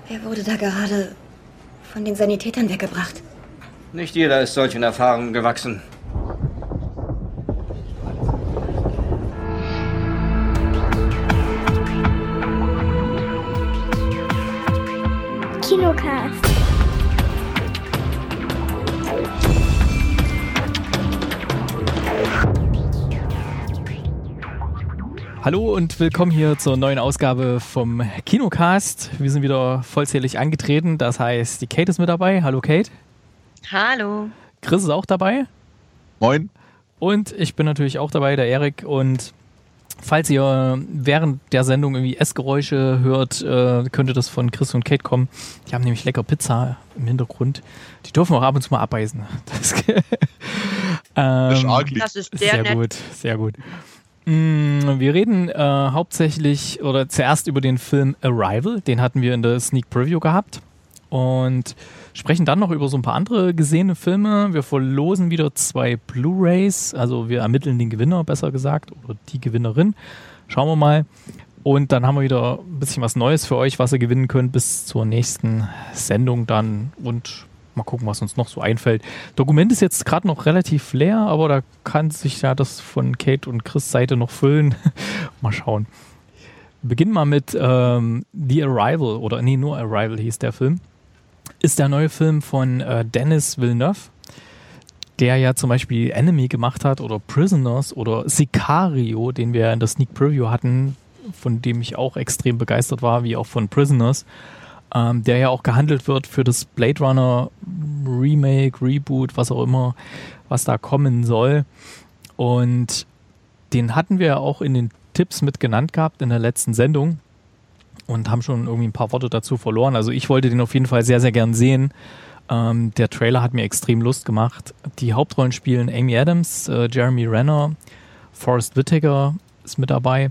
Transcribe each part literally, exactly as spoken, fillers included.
Wer wurde da gerade von den Sanitätern weggebracht? Nicht jeder ist solchen Erfahrungen gewachsen. Kinocast. Hallo und willkommen hier zur neuen Ausgabe vom Kinocast. Wir sind wieder vollzählig angetreten, das heißt, die Kate ist mit dabei. Hallo Kate. Hallo. Chris ist auch dabei. Moin. Und ich bin natürlich auch dabei, der Erik. Und falls ihr während der Sendung irgendwie Essgeräusche hört, äh, könnte das von Chris und Kate kommen. Die haben nämlich lecker Pizza im Hintergrund. Die dürfen auch ab und zu mal abbeißen. Das, ähm, das ist sehr, sehr nett. gut, sehr gut. Wir reden äh, hauptsächlich oder zuerst über den Film Arrival, den hatten wir in der Sneak Preview gehabt und sprechen dann noch über so ein paar andere gesehene Filme. Wir verlosen wieder zwei Blu-Rays, also wir ermitteln den Gewinner, besser gesagt, oder die Gewinnerin. Schauen wir mal. Und dann haben wir wieder ein bisschen was Neues für euch, was ihr gewinnen könnt bis zur nächsten Sendung dann und mal gucken, was uns noch so einfällt. Dokument ist jetzt gerade noch relativ leer, aber da kann sich ja das von Kate und Chris Seite noch füllen. Mal schauen. Wir beginnen mal mit ähm, The Arrival, oder nee, nur Arrival hieß der Film. Ist der neue Film von äh, Denis Villeneuve, der ja zum Beispiel Enemy gemacht hat oder Prisoners oder Sicario, den wir in der Sneak Preview hatten, von dem ich auch extrem begeistert war, wie auch von Prisoners. Ähm, der ja auch gehandelt wird für das Blade Runner Remake, Reboot, was auch immer, was da kommen soll. Und den hatten wir ja auch in den Tipps mit genannt gehabt in der letzten Sendung und haben schon irgendwie ein paar Worte dazu verloren. Also ich wollte den auf jeden Fall sehr, sehr gern sehen. Ähm, der Trailer hat mir extrem Lust gemacht. Die Hauptrollen spielen Amy Adams, äh, Jeremy Renner, Forrest Whitaker ist mit dabei.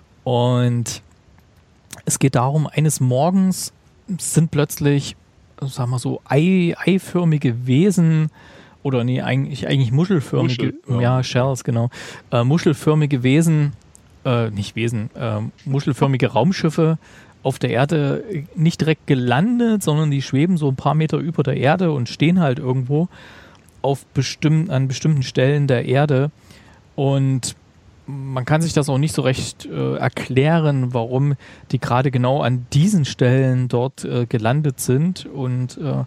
Und es geht darum, eines Morgens sind plötzlich, sagen wir so, ei, eiförmige Wesen oder nee, eigentlich, eigentlich muschelförmige, Muschel, ja. ja, Shells, genau, äh, muschelförmige Wesen, äh, nicht Wesen, äh, muschelförmige Raumschiffe auf der Erde nicht direkt gelandet, sondern die schweben so ein paar Meter über der Erde und stehen halt irgendwo auf bestimm- an bestimmten Stellen der Erde und man kann sich das auch nicht so recht äh, erklären, warum die gerade genau an diesen Stellen dort äh, gelandet sind. Und äh,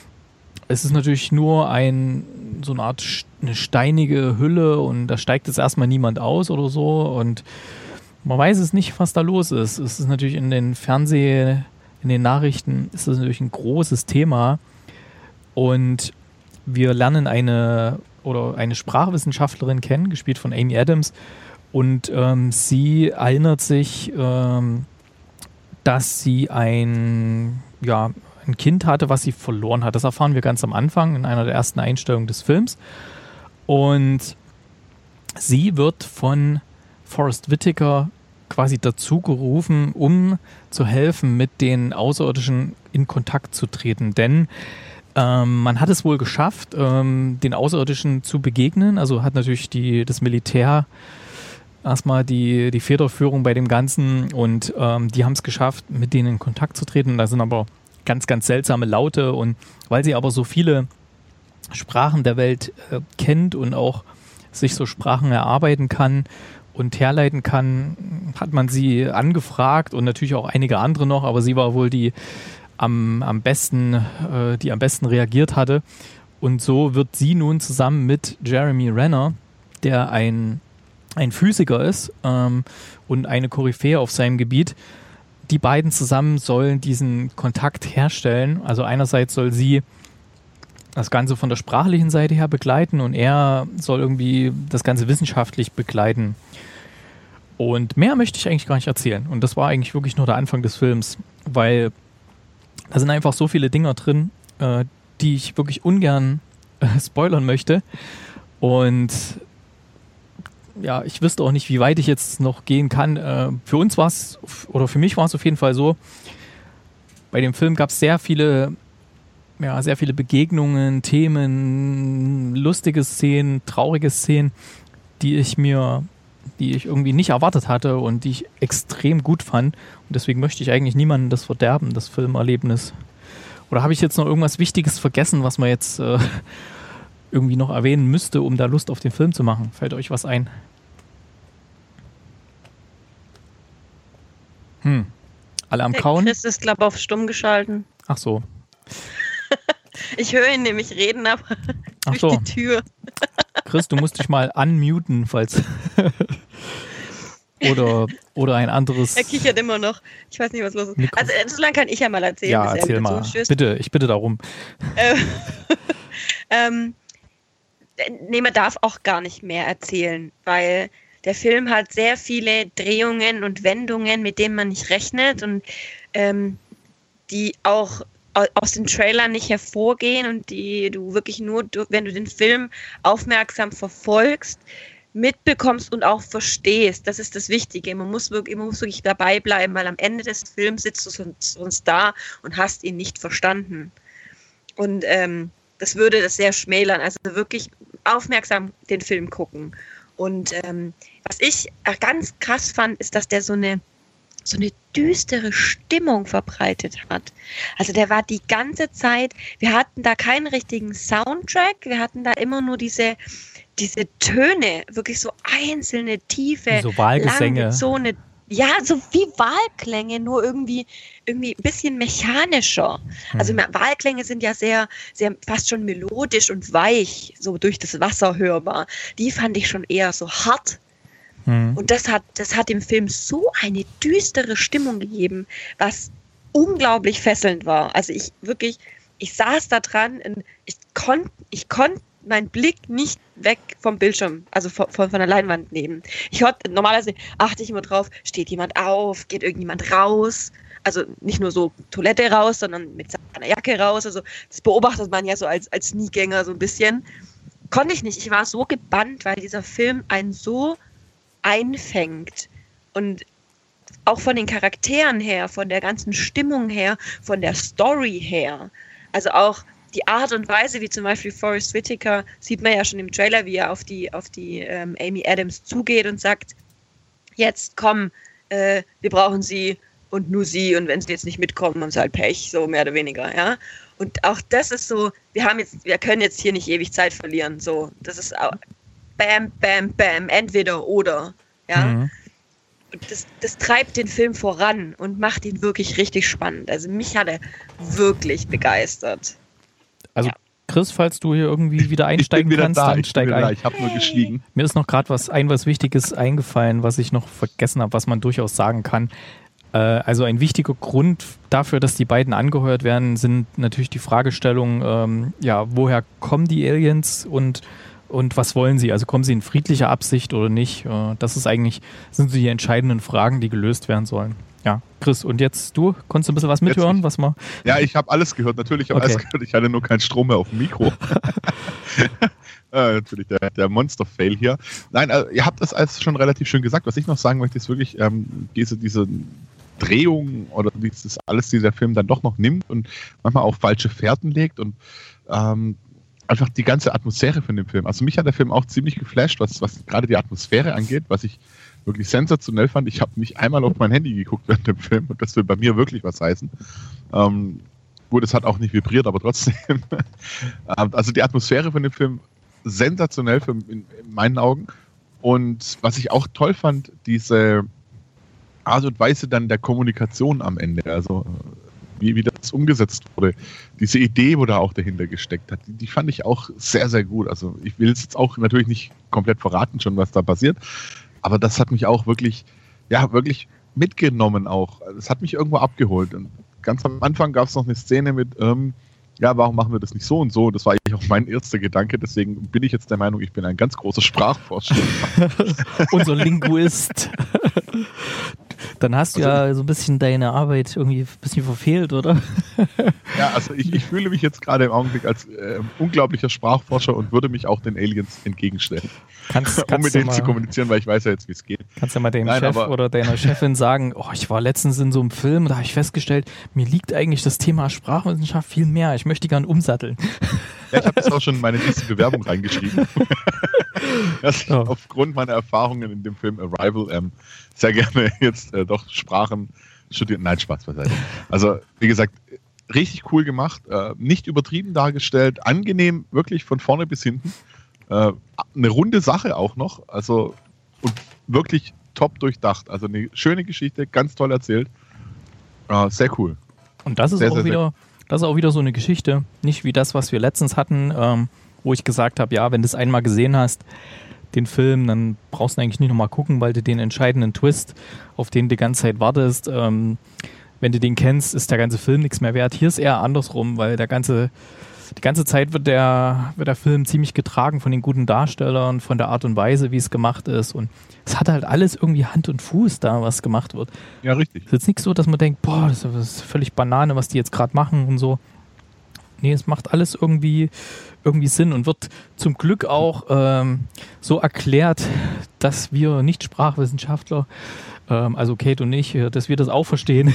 es ist natürlich nur ein, so eine Art st- eine steinige Hülle und da steigt jetzt erstmal niemand aus oder so. Und man weiß es nicht, was da los ist. Es ist natürlich in den Fernseh-, in den Nachrichten ist das natürlich ein großes Thema. Und wir lernen eine oder eine Sprachwissenschaftlerin kennen, gespielt von Amy Adams. Und ähm, sie erinnert sich, ähm, dass sie ein, ja, ein Kind hatte, was sie verloren hat. Das erfahren wir ganz am Anfang in einer der ersten Einstellungen des Films. Und sie wird von Forrest Whitaker quasi dazu gerufen, um zu helfen, mit den Außerirdischen in Kontakt zu treten. Denn ähm, man hat es wohl geschafft, ähm, den Außerirdischen zu begegnen. Also hat natürlich die, das Militär erstmal die, die Federführung bei dem Ganzen und ähm, die haben es geschafft, mit denen in Kontakt zu treten. Da sind aber ganz, ganz seltsame Laute und weil sie aber so viele Sprachen der Welt äh, kennt und auch sich so Sprachen erarbeiten kann und herleiten kann, hat man sie angefragt und natürlich auch einige andere noch, aber sie war wohl die am, am besten, äh, die am besten reagiert hatte. Und so wird sie nun zusammen mit Jeremy Renner, der ein ein Physiker ist ähm, und eine Koryphäe auf seinem Gebiet. Die beiden zusammen sollen diesen Kontakt herstellen. Also einerseits soll sie das Ganze von der sprachlichen Seite her begleiten und er soll irgendwie das Ganze wissenschaftlich begleiten. Und mehr möchte ich eigentlich gar nicht erzählen. Und das war eigentlich wirklich nur der Anfang des Films, weil da sind einfach so viele Dinger drin, äh, die ich wirklich ungern äh, spoilern möchte. Und ja, ich wüsste auch nicht, wie weit ich jetzt noch gehen kann. Äh, für uns war es, oder für mich war es auf jeden Fall so, bei dem Film gab es sehr viele, ja, sehr viele Begegnungen, Themen, lustige Szenen, traurige Szenen, die ich mir die ich irgendwie nicht erwartet hatte und die ich extrem gut fand. Und deswegen möchte ich eigentlich niemandem das verderben, das Filmerlebnis. Oder habe ich jetzt noch irgendwas Wichtiges vergessen, was man jetzt äh, irgendwie noch erwähnen müsste, um da Lust auf den Film zu machen? Fällt euch was ein? Hm. Alle am Der Kauen? Chris ist, glaube ich, auf stumm geschalten. Ach so. Ich höre ihn nämlich reden, aber Ach durch so. die Tür. Chris, du musst dich mal unmuten, falls... oder, oder ein anderes... Er kichert immer noch. Ich weiß nicht, was los ist. Mikro- Also, äh, so lange kann ich ja mal erzählen. Ja, bis er erzähl wieder mal. zustößt. Bitte, ich bitte darum. Äh, ähm, nee, man darf auch gar nicht mehr erzählen, weil der Film hat sehr viele Drehungen und Wendungen, mit denen man nicht rechnet und ähm, die auch au- aus den Trailern nicht hervorgehen und die du wirklich nur, du- wenn du den Film aufmerksam verfolgst, mitbekommst und auch verstehst. Das ist das Wichtige. Man muss wirklich, man muss wirklich dabei bleiben, weil am Ende des Films sitzt du sonst, sonst da und hast ihn nicht verstanden. Und ähm, das würde das sehr schmälern. Also wirklich aufmerksam den Film gucken. Und ähm, was ich ganz krass fand, ist, dass der so eine so eine düstere Stimmung verbreitet hat. Also der war die ganze Zeit, wir hatten da keinen richtigen Soundtrack, wir hatten da immer nur diese, diese Töne, wirklich so einzelne, tiefe, So Wahlgesänge. langgezogene, ja, so wie Wahlklänge, nur irgendwie, irgendwie ein bisschen mechanischer. Also Wahlklänge sind ja sehr, sehr fast schon melodisch und weich, so durch das Wasser hörbar. Die fand ich schon eher so hart. Hm. Und das hat, das hat dem Film so eine düstere Stimmung gegeben, was unglaublich fesselnd war. Also ich wirklich, ich saß da dran und ich konnte, ich konnte meinen Blick nicht weg vom Bildschirm, also von, von, von der Leinwand nehmen. Ich hört, normalerweise achte ich immer drauf, steht jemand auf, geht irgendjemand raus, also nicht nur so Toilette raus, sondern mit seiner Jacke raus, also das beobachtet man ja so als, als Niegänger so ein bisschen. Konnte ich nicht, ich war so gebannt, weil dieser Film einen so einfängt und auch von den Charakteren her, von der ganzen Stimmung her, von der Story her, also auch die Art und Weise, wie zum Beispiel Forest Whitaker, sieht man ja schon im Trailer, wie er auf die, auf die ähm, Amy Adams zugeht und sagt, jetzt komm, äh, wir brauchen sie und nur sie und wenn sie jetzt nicht mitkommen, haben sie halt Pech, so mehr oder weniger, ja. Und auch das ist so, wir haben jetzt, wir können jetzt hier nicht ewig Zeit verlieren, so, das ist auch bam, bam, bam, entweder oder, ja. Mhm. Und das, das treibt den Film voran und macht ihn wirklich richtig spannend. Also mich hat er wirklich begeistert. Also Ja. Chris, falls du hier irgendwie wieder einsteigen ich bin wieder kannst, da, dann ich bin steig wieder ein. da. Ich habe nur geschwiegen. Mir ist noch gerade was ein was Wichtiges eingefallen, was ich noch vergessen habe, was man durchaus sagen kann. Äh, also ein wichtiger Grund dafür, dass die beiden angeheuert werden, sind natürlich die Fragestellungen, ähm, ja, woher kommen die Aliens und Und was wollen sie? Also kommen sie in friedlicher Absicht oder nicht? Äh, Das ist eigentlich, sind so die entscheidenden Fragen, die gelöst werden sollen. Ja, Chris, und jetzt du? Konntest du ein bisschen was mithören? Jetzt Was man Ja, ich habe alles gehört. Natürlich habe ich Okay. alles gehört. Ich hatte nur keinen Strom mehr auf dem Mikro. äh, natürlich der, der Monster-Fail hier. Nein, also, ihr habt das alles schon relativ schön gesagt. Was ich noch sagen möchte, ist wirklich ähm, diese, diese Drehung oder dieses alles, die der Film dann doch noch nimmt und manchmal auf falsche Fährten legt und ähm, einfach die ganze Atmosphäre von dem Film. Also mich hat der Film auch ziemlich geflasht, was, was gerade die Atmosphäre angeht, was ich wirklich sensationell fand. Ich habe nicht einmal auf mein Handy geguckt während dem Film und das will bei mir wirklich was heißen. Ähm, gut, es hat auch nicht vibriert, aber trotzdem. Also die Atmosphäre von dem Film sensationell für, in, in meinen Augen. Und was ich auch toll fand, diese Art und Weise dann der Kommunikation am Ende. Also wie, wie das umgesetzt wurde. Diese Idee, wo da auch dahinter gesteckt hat, die, die fand ich auch sehr, sehr gut. Also ich will es jetzt auch natürlich nicht komplett verraten, schon was da passiert, aber das hat mich auch wirklich, ja, wirklich mitgenommen auch. Das hat mich irgendwo abgeholt. Und ganz am Anfang gab es noch eine Szene mit, ähm, ja, warum machen wir das nicht so und so? Das war eigentlich auch mein erster Gedanke, deswegen bin ich jetzt der Meinung, ich bin ein ganz großer Sprachforscher. unser Linguist. Dann hast du ja so ein bisschen deine Arbeit irgendwie ein bisschen verfehlt, oder? Ja, also ich, ich fühle mich jetzt gerade im Augenblick als äh, unglaublicher Sprachforscher und würde mich auch den Aliens entgegenstellen, Kannst, um kannst, mit du denen zu mal, kommunizieren, weil ich weiß ja jetzt, wie es geht. kannst ja mal deinem Nein, Chef aber- oder deiner Chefin sagen, oh, ich war letztens in so einem Film, da habe ich festgestellt, mir liegt eigentlich das Thema Sprachwissenschaft viel mehr. Ich möchte gern umsatteln. Ja, ich habe das auch schon in meine nächste Bewerbung reingeschrieben. Dass ich Oh. aufgrund meiner Erfahrungen in dem Film Arrival ähm, sehr gerne jetzt äh, doch Sprachen studieren. Nein, Spaß beiseite. Also, wie gesagt, richtig cool gemacht, äh, nicht übertrieben dargestellt, angenehm, wirklich von vorne bis hinten. Äh, eine runde Sache auch noch, also und wirklich top durchdacht. Also eine schöne Geschichte, ganz toll erzählt. Äh, sehr cool. Und das ist Sehr, auch sehr, sehr wieder, das ist auch wieder so eine Geschichte, nicht wie das, was wir letztens hatten, ähm, wo ich gesagt habe, ja, wenn du es einmal gesehen hast, den Film, dann brauchst du eigentlich nicht nochmal gucken, weil du den entscheidenden Twist, auf den du die ganze Zeit wartest, ähm, wenn du den kennst, ist der ganze Film nichts mehr wert. Hier ist eher andersrum, weil der ganze, die ganze Zeit wird der, wird der Film ziemlich getragen von den guten Darstellern, von der Art und Weise, wie es gemacht ist. Und es hat halt alles irgendwie Hand und Fuß da, was gemacht wird. Ja, richtig. Es ist jetzt nicht so, dass man denkt, boah, das ist völlig Banane, was die jetzt gerade machen und so. Nee, es macht alles irgendwie, irgendwie Sinn und wird zum Glück auch ähm, so erklärt, dass wir Nicht-Sprachwissenschaftler, ähm, also Kate und ich, äh, dass wir das auch verstehen.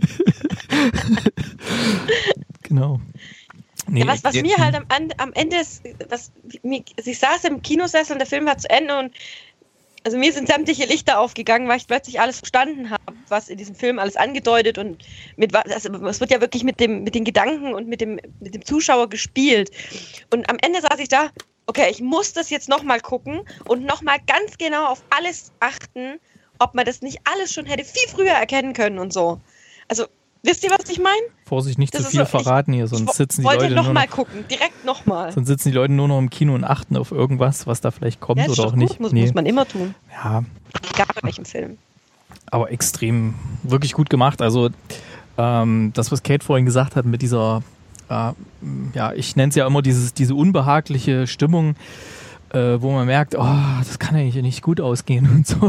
Genau. Nee, Ja, was was äh, mir halt am, An- am Ende ist, was, mir, also ich saß im Kinosessel und der Film war zu Ende und also mir sind sämtliche Lichter aufgegangen, weil ich plötzlich alles verstanden habe, was in diesem Film alles angedeutet und mit was, also es wird ja wirklich mit dem, mit den Gedanken und mit dem, mit dem Zuschauer gespielt. Und am Ende saß ich da, okay, ich muss das jetzt nochmal gucken und nochmal ganz genau auf alles achten, ob man das nicht alles schon hätte viel früher erkennen können und so. Also, wisst ihr, was ich meine? Vorsicht, nicht Das zu ist viel so, ich- verraten hier, Ich sonst wo- sitzen die wollte Leute nur nochmal noch, gucken, direkt nochmal. sonst sitzen die Leute nur noch im Kino und achten auf irgendwas, was da vielleicht kommt Ja, ist oder doch auch gut, nicht. muss, Nee. muss man immer tun. Ja, Egal bei welchem Film. aber extrem, wirklich gut gemacht. Also ähm, das, was Kate vorhin gesagt hat mit dieser, äh, ja, ich nenne es ja immer dieses, diese unbehagliche Stimmung, äh, wo man merkt, oh, das kann eigentlich nicht gut ausgehen und so.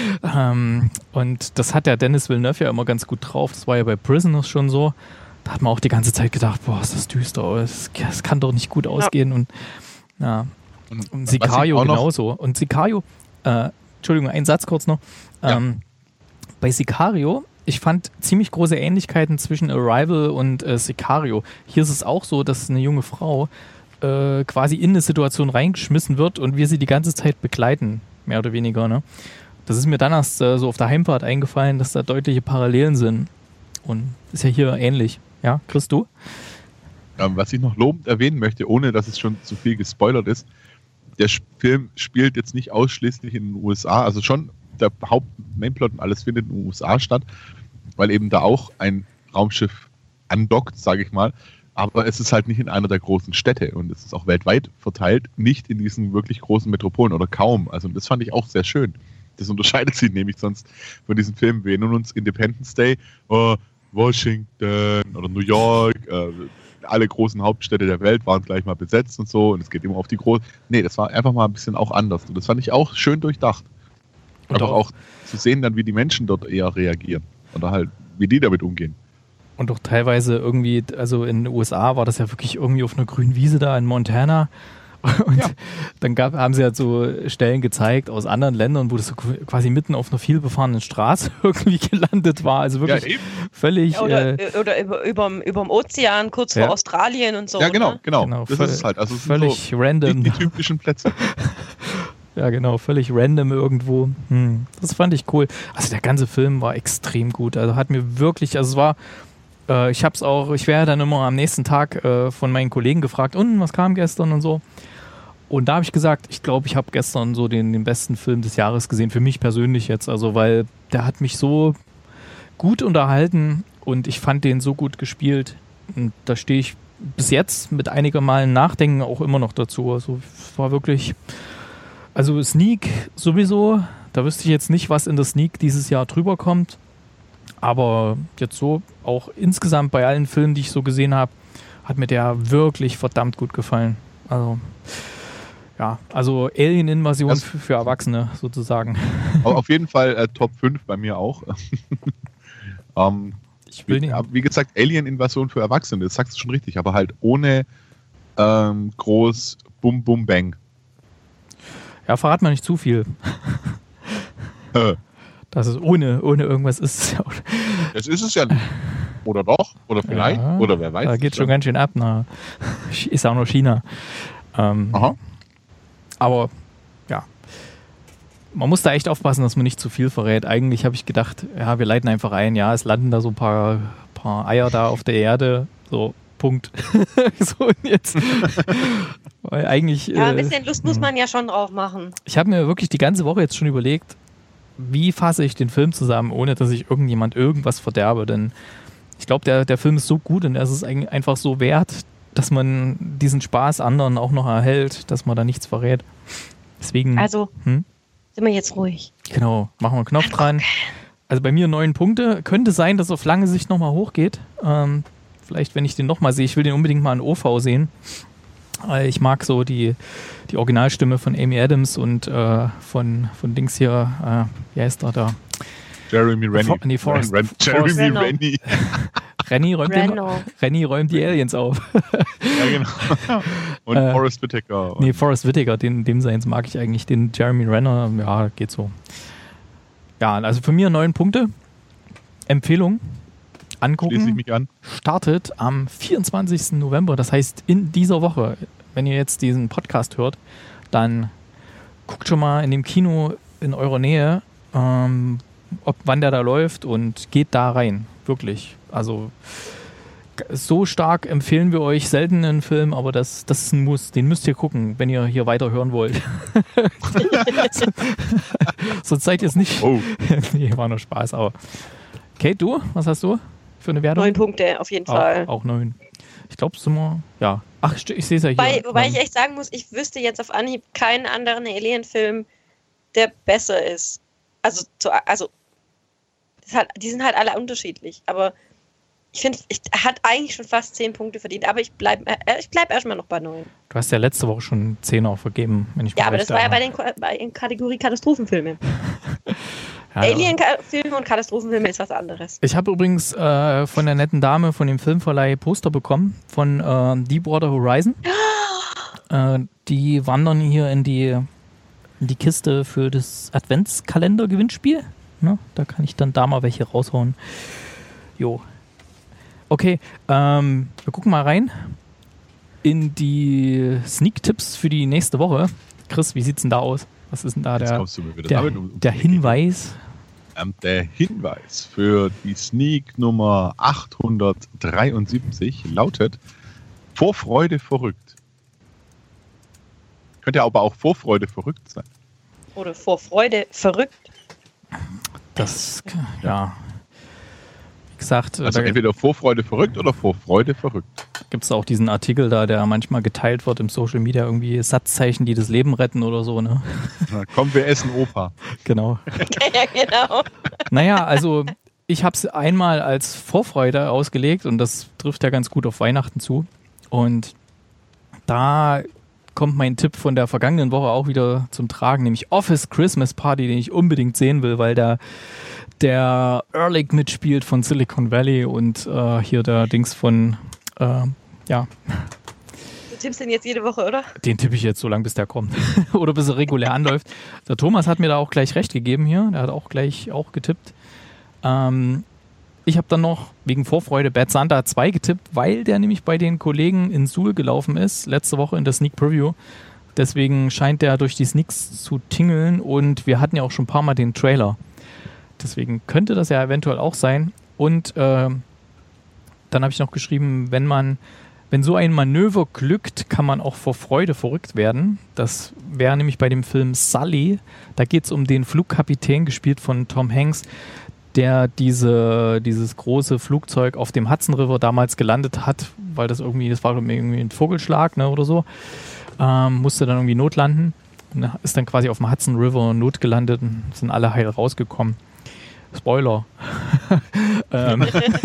Ähm, und das hat der Denis Villeneuve ja immer ganz gut drauf. Das war ja bei Prisoners schon so. Da hat man auch die ganze Zeit gedacht, boah, ist das düster, das, das kann doch nicht gut ausgehen. Und ja, Und und was ich Sicario auch noch- genauso. Und Sicario, äh, Entschuldigung, ein Satz kurz noch. Ja. Ähm, bei Sicario, ich fand ziemlich große Ähnlichkeiten zwischen Arrival und äh, Sicario. Hier ist es auch so, dass eine junge Frau äh, quasi in eine Situation reingeschmissen wird und wir sie die ganze Zeit begleiten, mehr oder weniger. Ne? Das ist mir dann erst äh, so auf der Heimfahrt eingefallen, dass da deutliche Parallelen sind. Und ist ja hier ähnlich. Ja, Chris, du? Ähm, was ich noch lobend erwähnen möchte, ohne dass es schon zu viel gespoilert ist, der Sch- Film spielt jetzt nicht ausschließlich in den U S A, also schon der Haupt-Mainplot und alles findet in den U S A statt, weil eben da auch ein Raumschiff andockt, sage ich mal, aber es ist halt nicht in einer der großen Städte und es ist auch weltweit verteilt, nicht in diesen wirklich großen Metropolen oder kaum. Also das fand ich auch sehr schön. Das unterscheidet sich nämlich sonst von diesen Filmen. Wir erinnern uns Independence Day, oh, Washington oder New York, äh, alle großen Hauptstädte der Welt waren gleich mal besetzt und so und es geht immer auf die großen. Nee, das war einfach mal ein bisschen auch anders und das fand ich auch schön durchdacht. Und Aber auch- auch zu sehen dann, wie die Menschen dort eher reagieren oder halt, wie die damit umgehen. Und auch teilweise irgendwie, also in den U S A war das ja wirklich irgendwie auf einer grünen Wiese da in Montana. Und Ja. dann gab, haben sie halt so Stellen gezeigt aus anderen Ländern, wo das so quasi mitten auf einer vielbefahrenen Straße irgendwie gelandet war. Also wirklich Ja, eben. völlig. Ja, oder äh, oder über, überm, überm Ozean, kurz Ja. vor Australien und so. Ja, genau, Ne? genau. Genau, das voll- ist es halt. Also es sind völlig so random. die, die typischen Plätze. Ja, genau, völlig random irgendwo. Hm, das fand ich cool. Also der ganze Film war extrem gut. Also hat mir wirklich, also es war, äh, ich hab's auch, ich wäre dann immer am nächsten Tag äh, von meinen Kollegen gefragt, und was kam gestern und so. Und da habe ich gesagt, ich glaube, ich habe gestern so den, den besten Film des Jahres gesehen, für mich persönlich jetzt. Also weil der hat mich so gut unterhalten und ich fand den so gut gespielt. Und da stehe ich bis jetzt mit einiger Malen Nachdenken auch immer noch dazu. Also es war wirklich... Also Sneak sowieso, da wüsste ich jetzt nicht, was in der Sneak dieses Jahr drüber kommt. Aber jetzt so, auch insgesamt bei allen Filmen, die ich so gesehen habe, hat mir der wirklich verdammt gut gefallen. Also, ja, also Alien-Invasion Das- für, für Erwachsene sozusagen. Aber auf jeden Fall äh, Top fünf bei mir auch. ähm, Ich will wie, nicht. ja, wie gesagt, Alien-Invasion für Erwachsene, das sagst du schon richtig, aber halt ohne ähm, groß Bum Bum Bang. Ja, verrat mal nicht zu viel. Äh, Dass es ohne, ohne irgendwas ist. das ist es ja nicht. Oder doch? Oder vielleicht? Ja, oder wer weiß. Da geht schon ganz schön ab. Na, ist auch noch China. Ähm, Aha. Aber ja, man muss da echt aufpassen, dass man nicht zu viel verrät. Eigentlich habe ich gedacht, ja, wir leiten einfach ein, ja, es landen da so ein paar, paar Eier da auf der Erde, so, Punkt. So, und jetzt. Weil eigentlich. Ja, ein äh, bisschen Lust muss man ja schon drauf machen. Ich habe mir wirklich die ganze Woche jetzt schon überlegt, wie fasse ich den Film zusammen, ohne dass ich irgendjemand irgendwas verderbe, denn ich glaube, der, der Film ist so gut und er ist eigentlich einfach so wert, dass man diesen Spaß anderen auch noch erhält, dass man da nichts verrät. Deswegen. Also, hm? sind wir jetzt ruhig. Genau, machen wir einen Knopf dran. Also bei mir neun Punkte. Könnte sein, dass es auf lange Sicht nochmal hochgeht. Ähm, vielleicht, wenn ich den nochmal sehe. Ich will den unbedingt mal in O V sehen. Äh, ich mag so die, die Originalstimme von Amy Adams und äh, von, von Dings hier, äh, wie heißt er da? Jeremy Rennie. For, nee, Forrest, Ren, Jeremy Forrest Rennie. Rennie räumt, den, Renno. Rennie räumt die Aliens auf. Ja, genau. Und Äh, Forrest Whitaker. Nee, Forrest Whitaker, den, dem Seins mag ich eigentlich. Den Jeremy Renner, ja, geht so. Ja, also für mir neun Punkte. Empfehlung, angucken. Schließe ich mich an. Startet am vierundzwanzigsten November, das heißt in dieser Woche. Wenn ihr jetzt diesen Podcast hört, dann guckt schon mal in dem Kino in eurer Nähe, ähm, ob wann der da läuft und geht da rein. Wirklich. Also so stark empfehlen wir euch selten einen Film, aber das, das ist ein Muss. Den müsst ihr gucken, wenn ihr hier weiter hören wollt. Sonst seid ihr es nicht. Oh. Nee, war nur Spaß, aber. Kate, du? Was hast du für eine Wertung? Neun Punkte, auf jeden Fall. Auch, auch neun. Ich glaube, es sind wir. Ja. Ach, st- ich sehe es ja hier. Wobei, wobei Ähm, ich echt sagen muss, ich wüsste jetzt auf Anhieb keinen anderen Alien-Film, der besser ist. Also, zu, also das hat, die sind halt alle unterschiedlich. Aber ich finde, ich hat eigentlich schon fast zehn Punkte verdient. Aber ich bleibe äh, ich bleib erstmal noch bei neun. Du hast ja letzte Woche schon zehner vergeben, wenn ich mich Ja, aber das recht war ja bei erinnere. den bei den Kategorie Katastrophenfilme. Ja, Alien-Filme und Katastrophenfilme ist was anderes. Ich habe übrigens äh, von der netten Dame von dem Filmverleih Poster bekommen von äh, Deepwater Horizon. äh, die wandern hier in die, in die Kiste für das Adventskalender-Gewinnspiel. Ne? Da kann ich dann da mal welche raushauen. Jo. Okay, ähm, wir gucken mal rein in die Sneak-Tipps für die nächste Woche. Chris, wie sieht's denn da aus? Was ist denn da Jetzt der, kommst du mir wieder der, damit um- um der die Ecke. Hinweis? Ähm, der Hinweis für die Sneak Nummer achthundertdreiundsiebzig lautet Vorfreude verrückt. Könnte aber auch Vorfreude verrückt sein. Oder vor Freude verrückt. Das, ja. Wie gesagt, Also da entweder Vorfreude verrückt oder Vorfreude verrückt. gibt es auch diesen Artikel da, der manchmal geteilt wird im Social Media, irgendwie Satzzeichen, die das Leben retten oder so, ne? Na, komm, wir essen Opa. Genau. Ja, genau. Naja, also ich habe es einmal als Vorfreude ausgelegt und das trifft ja ganz gut auf Weihnachten zu. Und da kommt mein Tipp von der vergangenen Woche auch wieder zum Tragen, nämlich Office Christmas Party, den ich unbedingt sehen will, weil da der Ehrlich mitspielt von Silicon Valley und äh, hier der Dings von, äh, ja, Du tippst den jetzt jede Woche, oder? den tippe ich jetzt so lange, bis der kommt. Oder bis er regulär anläuft. Der Thomas hat mir da auch gleich recht gegeben hier. Der hat auch gleich auch getippt. Ähm, ich habe dann noch wegen Vorfreude Bad Santa zwei getippt, weil der nämlich bei den Kollegen in Suhl gelaufen ist, letzte Woche in der Sneak Preview. Deswegen scheint der durch die Sneaks zu tingeln und wir hatten ja auch schon ein paar Mal den Trailer. Deswegen könnte das ja eventuell auch sein. Und äh, dann habe ich noch geschrieben, wenn man, wenn so ein Manöver glückt, kann man auch vor Freude verrückt werden. Das wäre nämlich bei dem Film Sully. Da geht es um den Flugkapitän, gespielt von Tom Hanks, der diese, dieses große Flugzeug auf dem Hudson River damals gelandet hat, weil das irgendwie, das war irgendwie ein Vogelschlag, ne, oder so. Ähm, musste dann irgendwie notlanden. Und ist dann quasi auf dem Hudson River notgelandet und sind alle heil rausgekommen. Spoiler. ähm.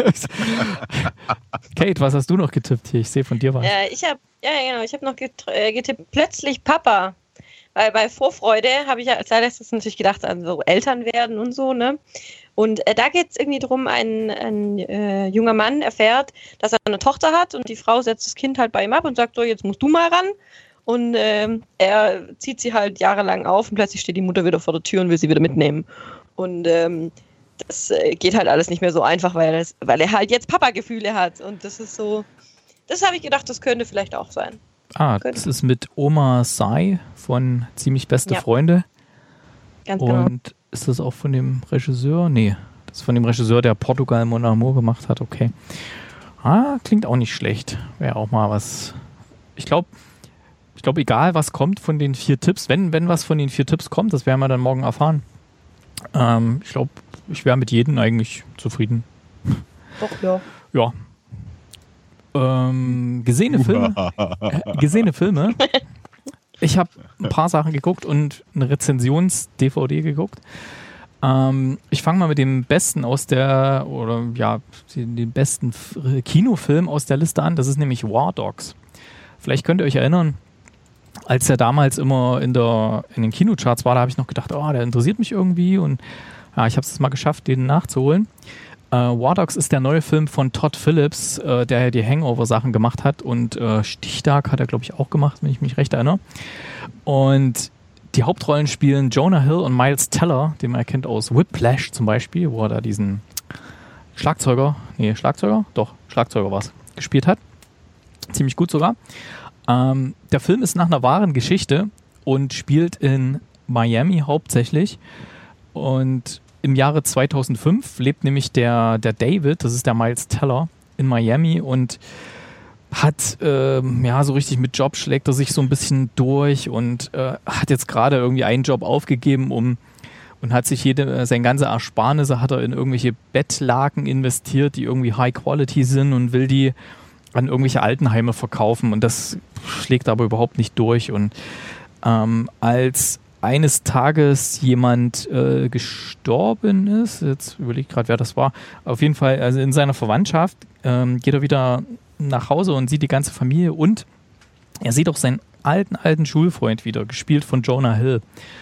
Kate, was hast du noch getippt hier? Ich sehe von dir was. Ja, ich habe ja, genau, ich habe noch get- äh, getippt, plötzlich Papa. Weil bei Vorfreude habe ich ja als allererstes natürlich gedacht an so Eltern werden und so, ne? Und äh, da geht es irgendwie drum, ein, ein äh, junger Mann erfährt, dass er eine Tochter hat und die Frau setzt das Kind halt bei ihm ab und sagt so, jetzt musst du mal ran. Und ähm, er zieht sie halt jahrelang auf und plötzlich steht die Mutter wieder vor der Tür und will sie wieder mitnehmen. Und ähm, das äh, geht halt alles nicht mehr so einfach, weil, das, weil er halt jetzt Papa-Gefühle hat. Und das ist so, das habe ich gedacht, das könnte vielleicht auch sein. Ah, könnte. Das ist mit Omar Sy von Ziemlich beste Ja. Freunde. Ganz genau. Und ist das auch von dem Regisseur? Nee, das ist von dem Regisseur, der Portugal Mon Amour gemacht hat. Okay. Ah, klingt auch nicht schlecht. Wäre auch mal was. Ich glaube, ich glaube, egal was kommt von den vier Tipps, wenn, wenn was von den vier Tipps kommt, das werden wir dann morgen erfahren. Ähm, ich glaube, ich wäre mit jedem eigentlich zufrieden. Doch, ja. Ja. Ähm, gesehene Filme. Äh, gesehene Filme. Ich habe ein paar Sachen geguckt und eine Rezensions-D V D geguckt. Ähm, ich fange mal mit dem besten aus der, oder ja, den besten F- Kinofilm aus der Liste an. Das ist nämlich War Dogs. Vielleicht könnt ihr euch erinnern, als der damals immer in, der, in den Kinocharts war, da habe ich noch gedacht, oh, der interessiert mich irgendwie und ja, ich habe es mal geschafft, den nachzuholen. Äh, War Dogs ist der neue Film von Todd Phillips, äh, der ja die Hangover-Sachen gemacht hat und äh, Stichtag hat er, glaube ich, auch gemacht, wenn ich mich recht erinnere. Und die Hauptrollen spielen Jonah Hill und Miles Teller, den man erkennt aus Whiplash zum Beispiel, wo er da diesen Schlagzeuger, nee, Schlagzeuger? Doch, Schlagzeuger war es, gespielt hat. Ziemlich gut sogar. Ähm, der Film ist nach einer wahren Geschichte und spielt in Miami hauptsächlich. Und im Jahre zweitausendfünf lebt nämlich der, der David, das ist der Miles Teller, in Miami und hat, ähm, ja, so richtig mit Job schlägt er sich so ein bisschen durch und äh, hat jetzt gerade irgendwie einen Job aufgegeben, um und hat sich jede, seine ganze Ersparnisse hat er in irgendwelche Bettlaken investiert, die irgendwie High Quality sind und will die an irgendwelche Altenheime verkaufen und das schlägt aber überhaupt nicht durch und ähm, als eines Tages jemand äh, gestorben ist, jetzt überlege ich gerade, wer das war, auf jeden Fall, also in seiner Verwandtschaft ähm, geht er wieder nach Hause und sieht die ganze Familie und er sieht auch seinen alten, alten Schulfreund wieder, gespielt von Jonah Hill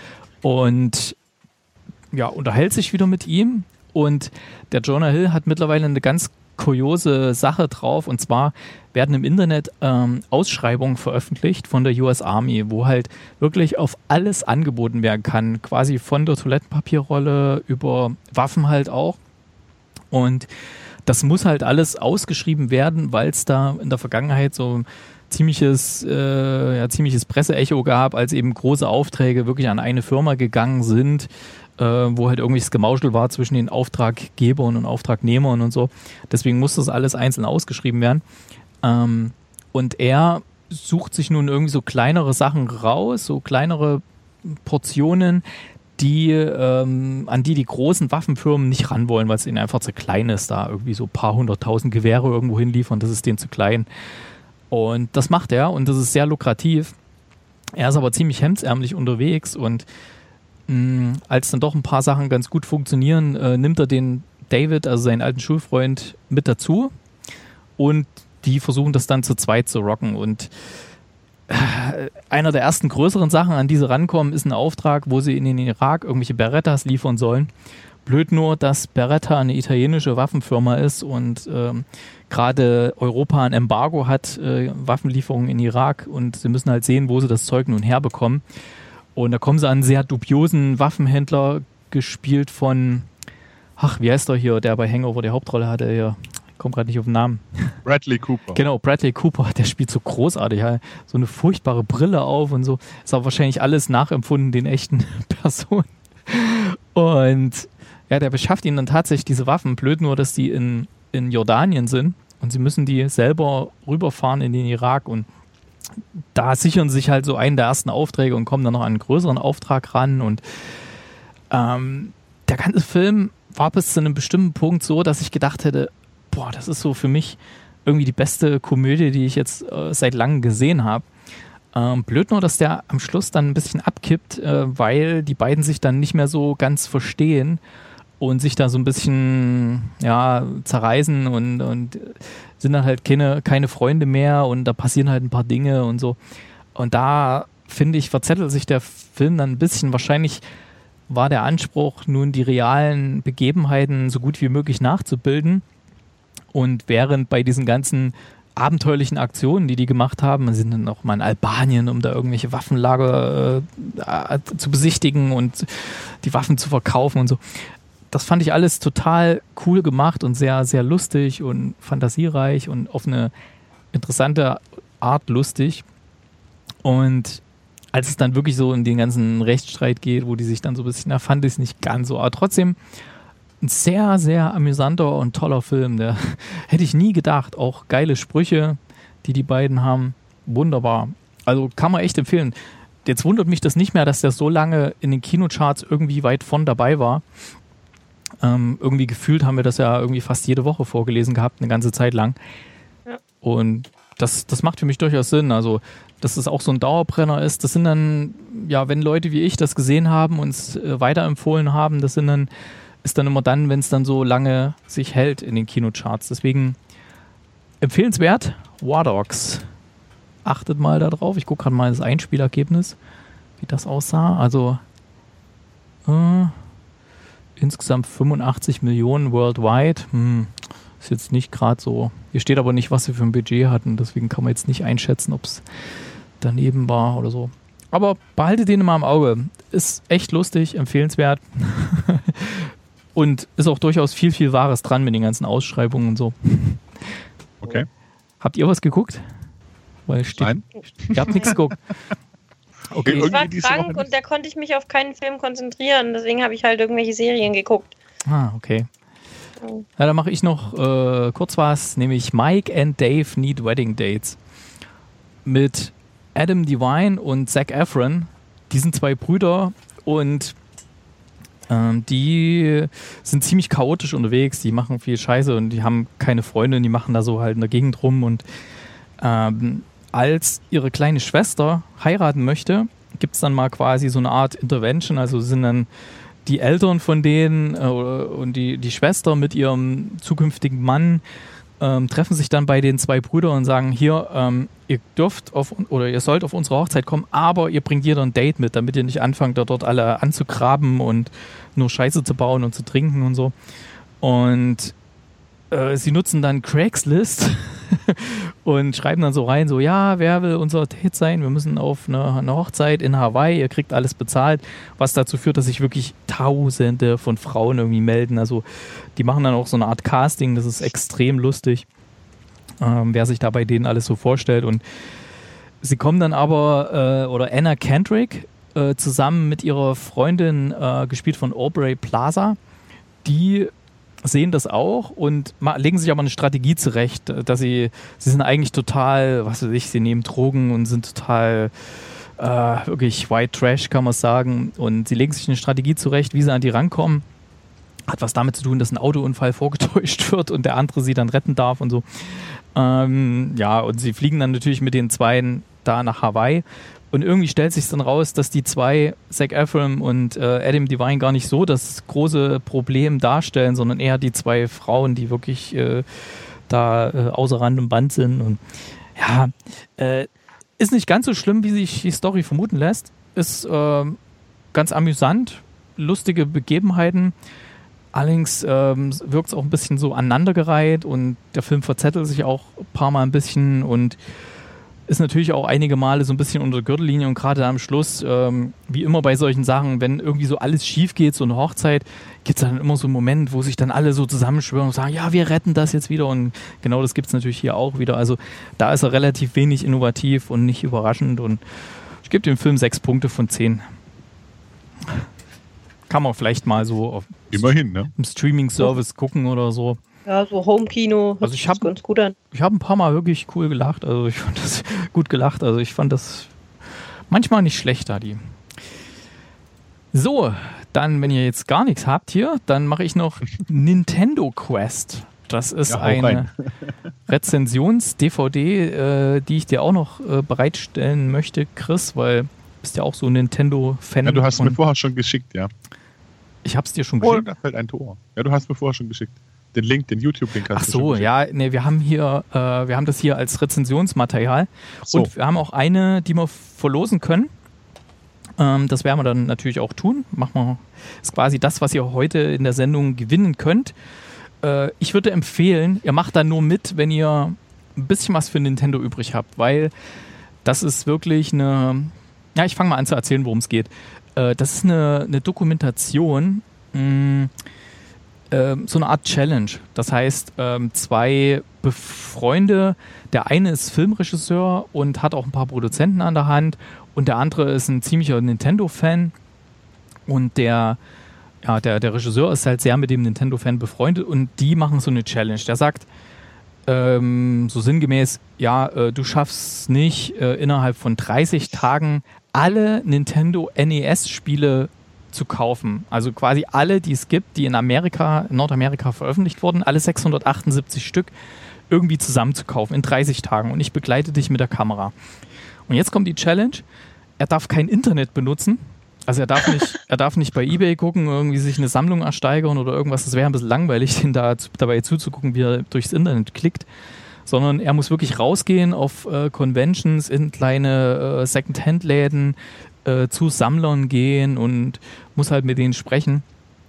und ja, unterhält sich wieder mit ihm und der Jonah Hill hat mittlerweile eine ganz kuriose Sache drauf und zwar werden im Internet ähm, Ausschreibungen veröffentlicht von der U S Army, wo halt wirklich auf alles angeboten werden kann, quasi von der Toilettenpapierrolle über Waffen halt auch und das muss halt alles ausgeschrieben werden, weil es da in der Vergangenheit so ein ziemliches, äh, ja, ziemliches Presseecho gab, als eben große Aufträge wirklich an eine Firma gegangen sind, äh, wo halt irgendwie das Gemauschel war zwischen den Auftraggebern und Auftragnehmern und so. Deswegen muss das alles einzeln ausgeschrieben werden. Ähm, und er sucht sich nun irgendwie so kleinere Sachen raus, so kleinere Portionen, die, ähm, an die die großen Waffenfirmen nicht ran wollen, weil es ihnen einfach zu klein ist, da irgendwie so ein paar hunderttausend Gewehre irgendwo hinliefern, das ist denen zu klein. Und das macht er und das ist sehr lukrativ. Er ist aber ziemlich hemdsärmlich unterwegs und mh, als dann doch ein paar Sachen ganz gut funktionieren, äh, nimmt er den David, also seinen alten Schulfreund, mit dazu und die versuchen das dann zu zweit zu rocken und äh, einer der ersten größeren Sachen, an die sie rankommen, ist ein Auftrag, wo sie in den Irak irgendwelche Berettas liefern sollen. Blöd nur, dass Beretta eine italienische Waffenfirma ist und ähm, gerade Europa ein Embargo hat, äh, Waffenlieferungen in Irak und sie müssen halt sehen, wo sie das Zeug nun herbekommen. Und da kommen sie an einen sehr dubiosen Waffenhändler, gespielt von, ach, wie heißt der hier, der bei Hangover die Hauptrolle hatte hier. Ich komme gerade nicht auf den Namen. Bradley Cooper. Genau, Bradley Cooper, der spielt so großartig, ja. So eine furchtbare Brille auf und so. Ist auch wahrscheinlich alles nachempfunden den echten Personen. Und ja, der beschafft ihnen dann tatsächlich diese Waffen. Blöd nur, dass die in, in Jordanien sind und sie müssen die selber rüberfahren in den Irak und da sichern sie sich halt so einen der ersten Aufträge und kommen dann noch an einen größeren Auftrag ran und ähm, der ganze Film war bis zu einem bestimmten Punkt so, dass ich gedacht hätte, boah, das ist so für mich irgendwie die beste Komödie, die ich jetzt äh, seit langem gesehen habe. Ähm, blöd nur, dass der am Schluss dann ein bisschen abkippt, äh, weil die beiden sich dann nicht mehr so ganz verstehen und sich da so ein bisschen ja, zerreißen und, und sind dann halt keine, keine Freunde mehr und da passieren halt ein paar Dinge und so. Und da, finde ich, verzettelt sich der Film dann ein bisschen. Wahrscheinlich war der Anspruch, nun die realen Begebenheiten so gut wie möglich nachzubilden. Und während bei diesen ganzen abenteuerlichen Aktionen, die die gemacht haben, wir sind dann auch mal in Albanien, um da irgendwelche Waffenlager äh, zu besichtigen und die Waffen zu verkaufen und so. das fand ich alles total cool gemacht und sehr, sehr lustig und fantasiereich und auf eine interessante Art lustig. Und als es dann wirklich so in den ganzen Rechtsstreit geht, wo die sich dann so ein bisschen, da fand ich es nicht ganz so, aber trotzdem ein sehr, sehr amüsanter und toller Film. Der hätte ich nie gedacht. Auch geile Sprüche, die die beiden haben. Wunderbar. Also kann man echt empfehlen. Jetzt wundert mich das nicht mehr, dass der so lange in den Kinocharts irgendwie weit von dabei war. Ähm, irgendwie gefühlt haben wir das ja irgendwie fast jede Woche vorgelesen gehabt, eine ganze Zeit lang. Ja. Und das, das macht für mich durchaus Sinn. Also, dass es auch so ein Dauerbrenner ist, das sind dann, ja, wenn Leute wie ich das gesehen haben und es äh, weiterempfohlen haben, das sind dann, ist dann immer dann, wenn es dann so lange sich hält in den Kinocharts. Deswegen empfehlenswert, War Dogs. Achtet mal da drauf. Ich gucke gerade mal das Einspielergebnis, wie das aussah. Also äh, insgesamt fünfundachtzig Millionen worldwide. Hm, ist jetzt nicht gerade so. Hier steht aber nicht, was sie für ein Budget hatten. Deswegen kann man jetzt nicht einschätzen, ob es daneben war oder so. Aber behaltet den mal im Auge. Ist echt lustig, empfehlenswert. Und ist auch durchaus viel, viel Wahres dran mit den ganzen Ausschreibungen und so. Okay. Habt ihr was geguckt? Weil steht, Nein. Ihr habt nichts geguckt. Okay. Ich war Irgendwie diese krank Woche und da konnte ich mich auf keinen Film konzentrieren. Deswegen habe ich halt irgendwelche Serien geguckt. Ah, okay. Ja, dann mache ich noch äh, kurz was, nämlich Mike and Dave Need Wedding Dates. Mit Adam Devine und Zac Efron. Die sind zwei Brüder und ähm, die sind ziemlich chaotisch unterwegs. Die machen viel Scheiße und die haben keine Freunde. Die machen da so halt in der Gegend rum. Und ähm, als ihre kleine Schwester heiraten möchte, gibt es dann mal quasi so eine Art Intervention. Also sind dann die Eltern von denen äh, und die, die Schwester mit ihrem zukünftigen Mann ähm, treffen sich dann bei den zwei Brüdern und sagen, hier, ähm, ihr dürft auf oder ihr sollt auf unsere Hochzeit kommen, aber ihr bringt jeder ein Date mit, damit ihr nicht anfangt, da dort alle anzugraben und nur Scheiße zu bauen und zu trinken und so. Und äh, sie nutzen dann Craigslist und schreiben dann so rein, so, ja, wer will unser Date sein? Wir müssen auf eine, eine Hochzeit in Hawaii, ihr kriegt alles bezahlt, was dazu führt, dass sich wirklich Tausende von Frauen irgendwie melden. Also die machen dann auch so eine Art Casting, das ist extrem lustig, ähm, wer sich da bei denen alles so vorstellt. Und sie kommen dann aber, äh, oder Anna Kendrick, äh, zusammen mit ihrer Freundin, äh, gespielt von Aubrey Plaza, die sehen das auch und legen sich aber eine Strategie zurecht, dass sie, sie sind eigentlich total, was weiß ich, sie nehmen Drogen und sind total äh, wirklich White Trash, kann man sagen. Und sie legen sich eine Strategie zurecht, wie sie an die rankommen. Hat was damit zu tun, dass ein Autounfall vorgetäuscht wird und der andere sie dann retten darf und so. Ähm, ja, und sie fliegen dann natürlich mit den Zweien da nach Hawaii. Und irgendwie stellt sich dann raus, dass die zwei, Zac Efron und äh, Adam Devine, gar nicht so das große Problem darstellen, sondern eher die zwei Frauen, die wirklich äh, da äh, außer Rand und Band sind. Und ja, äh, ist nicht ganz so schlimm, wie sich die Story vermuten lässt. Ist äh, ganz amüsant, lustige Begebenheiten. Allerdings ähm, wirkt es auch ein bisschen so aneinandergereiht und der Film verzettelt sich auch ein paar Mal ein bisschen und ist natürlich auch einige Male so ein bisschen unter der Gürtellinie und gerade am Schluss, ähm, wie immer bei solchen Sachen, wenn irgendwie so alles schief geht, so eine Hochzeit, gibt es dann immer so einen Moment, wo sich dann alle so zusammenschwören und sagen, ja, wir retten das jetzt wieder und genau das gibt es natürlich hier auch wieder. Also da ist er relativ wenig innovativ und nicht überraschend und ich gebe dem Film sechs Punkte von zehn. Kann man vielleicht mal so auf Immerhin, ne? im Streaming-Service gucken oder so. Ja, so Home-Kino, hört Also ich sich hab- ganz gut an. Ich habe ein paar Mal wirklich cool gelacht. Also ich fand das gut gelacht. Also ich fand das manchmal nicht schlecht, da die. So, dann, wenn ihr jetzt gar nichts habt hier, dann mache ich noch Nintendo Quest. Das ist Ja, hau eine rein. Rezensions-D V D, äh, die ich dir auch noch äh, bereitstellen möchte, Chris, weil du bist ja auch so ein Nintendo-Fan. Ja, du hast und mir vorher schon geschickt, ja. Ich hab's dir schon Oh, geschickt. da fällt ein Tor. Ja, du hast mir vorher schon geschickt. Den Link, den YouTube-Link hast Ach du schon so, geschickt. ja, nee, wir haben hier, äh, wir haben das hier als Rezensionsmaterial. Ach so. Und wir haben auch eine, die wir verlosen können. Ähm, das werden wir dann natürlich auch tun. Machen wir, ist quasi das, was ihr heute in der Sendung gewinnen könnt. Äh, ich würde empfehlen, ihr macht dann nur mit, wenn ihr ein bisschen was für Nintendo übrig habt, weil das ist wirklich eine, ja, ich fange mal an zu erzählen, worum es geht. Äh, das ist eine, eine Dokumentation, mh, ähm, so eine Art Challenge. Das heißt, ähm, zwei Freunde, der eine ist Filmregisseur und hat auch ein paar Produzenten an der Hand und der andere ist ein ziemlicher Nintendo-Fan und der, ja, der, der Regisseur ist halt sehr mit dem Nintendo-Fan befreundet und die machen so eine Challenge. Der sagt ähm, so sinngemäß, ja, äh, du schaffst nicht äh, innerhalb von dreißig Tagen alle Nintendo N E S-Spiele zu kaufen. Also quasi alle, die es gibt, die in Amerika, in Nordamerika veröffentlicht wurden, alle sechshundertachtundsiebzig Stück irgendwie zusammenzukaufen in dreißig Tagen und ich begleite dich mit der Kamera. Und jetzt kommt die Challenge, er darf kein Internet benutzen, also er darf nicht, er darf nicht bei eBay gucken, irgendwie sich eine Sammlung ersteigern oder irgendwas, das wäre ein bisschen langweilig, den da dabei zuzugucken, wie er durchs Internet klickt, sondern er muss wirklich rausgehen auf äh, Conventions, in kleine äh, Second-Hand-Läden, äh, zu Sammlern gehen und muss halt mit denen sprechen.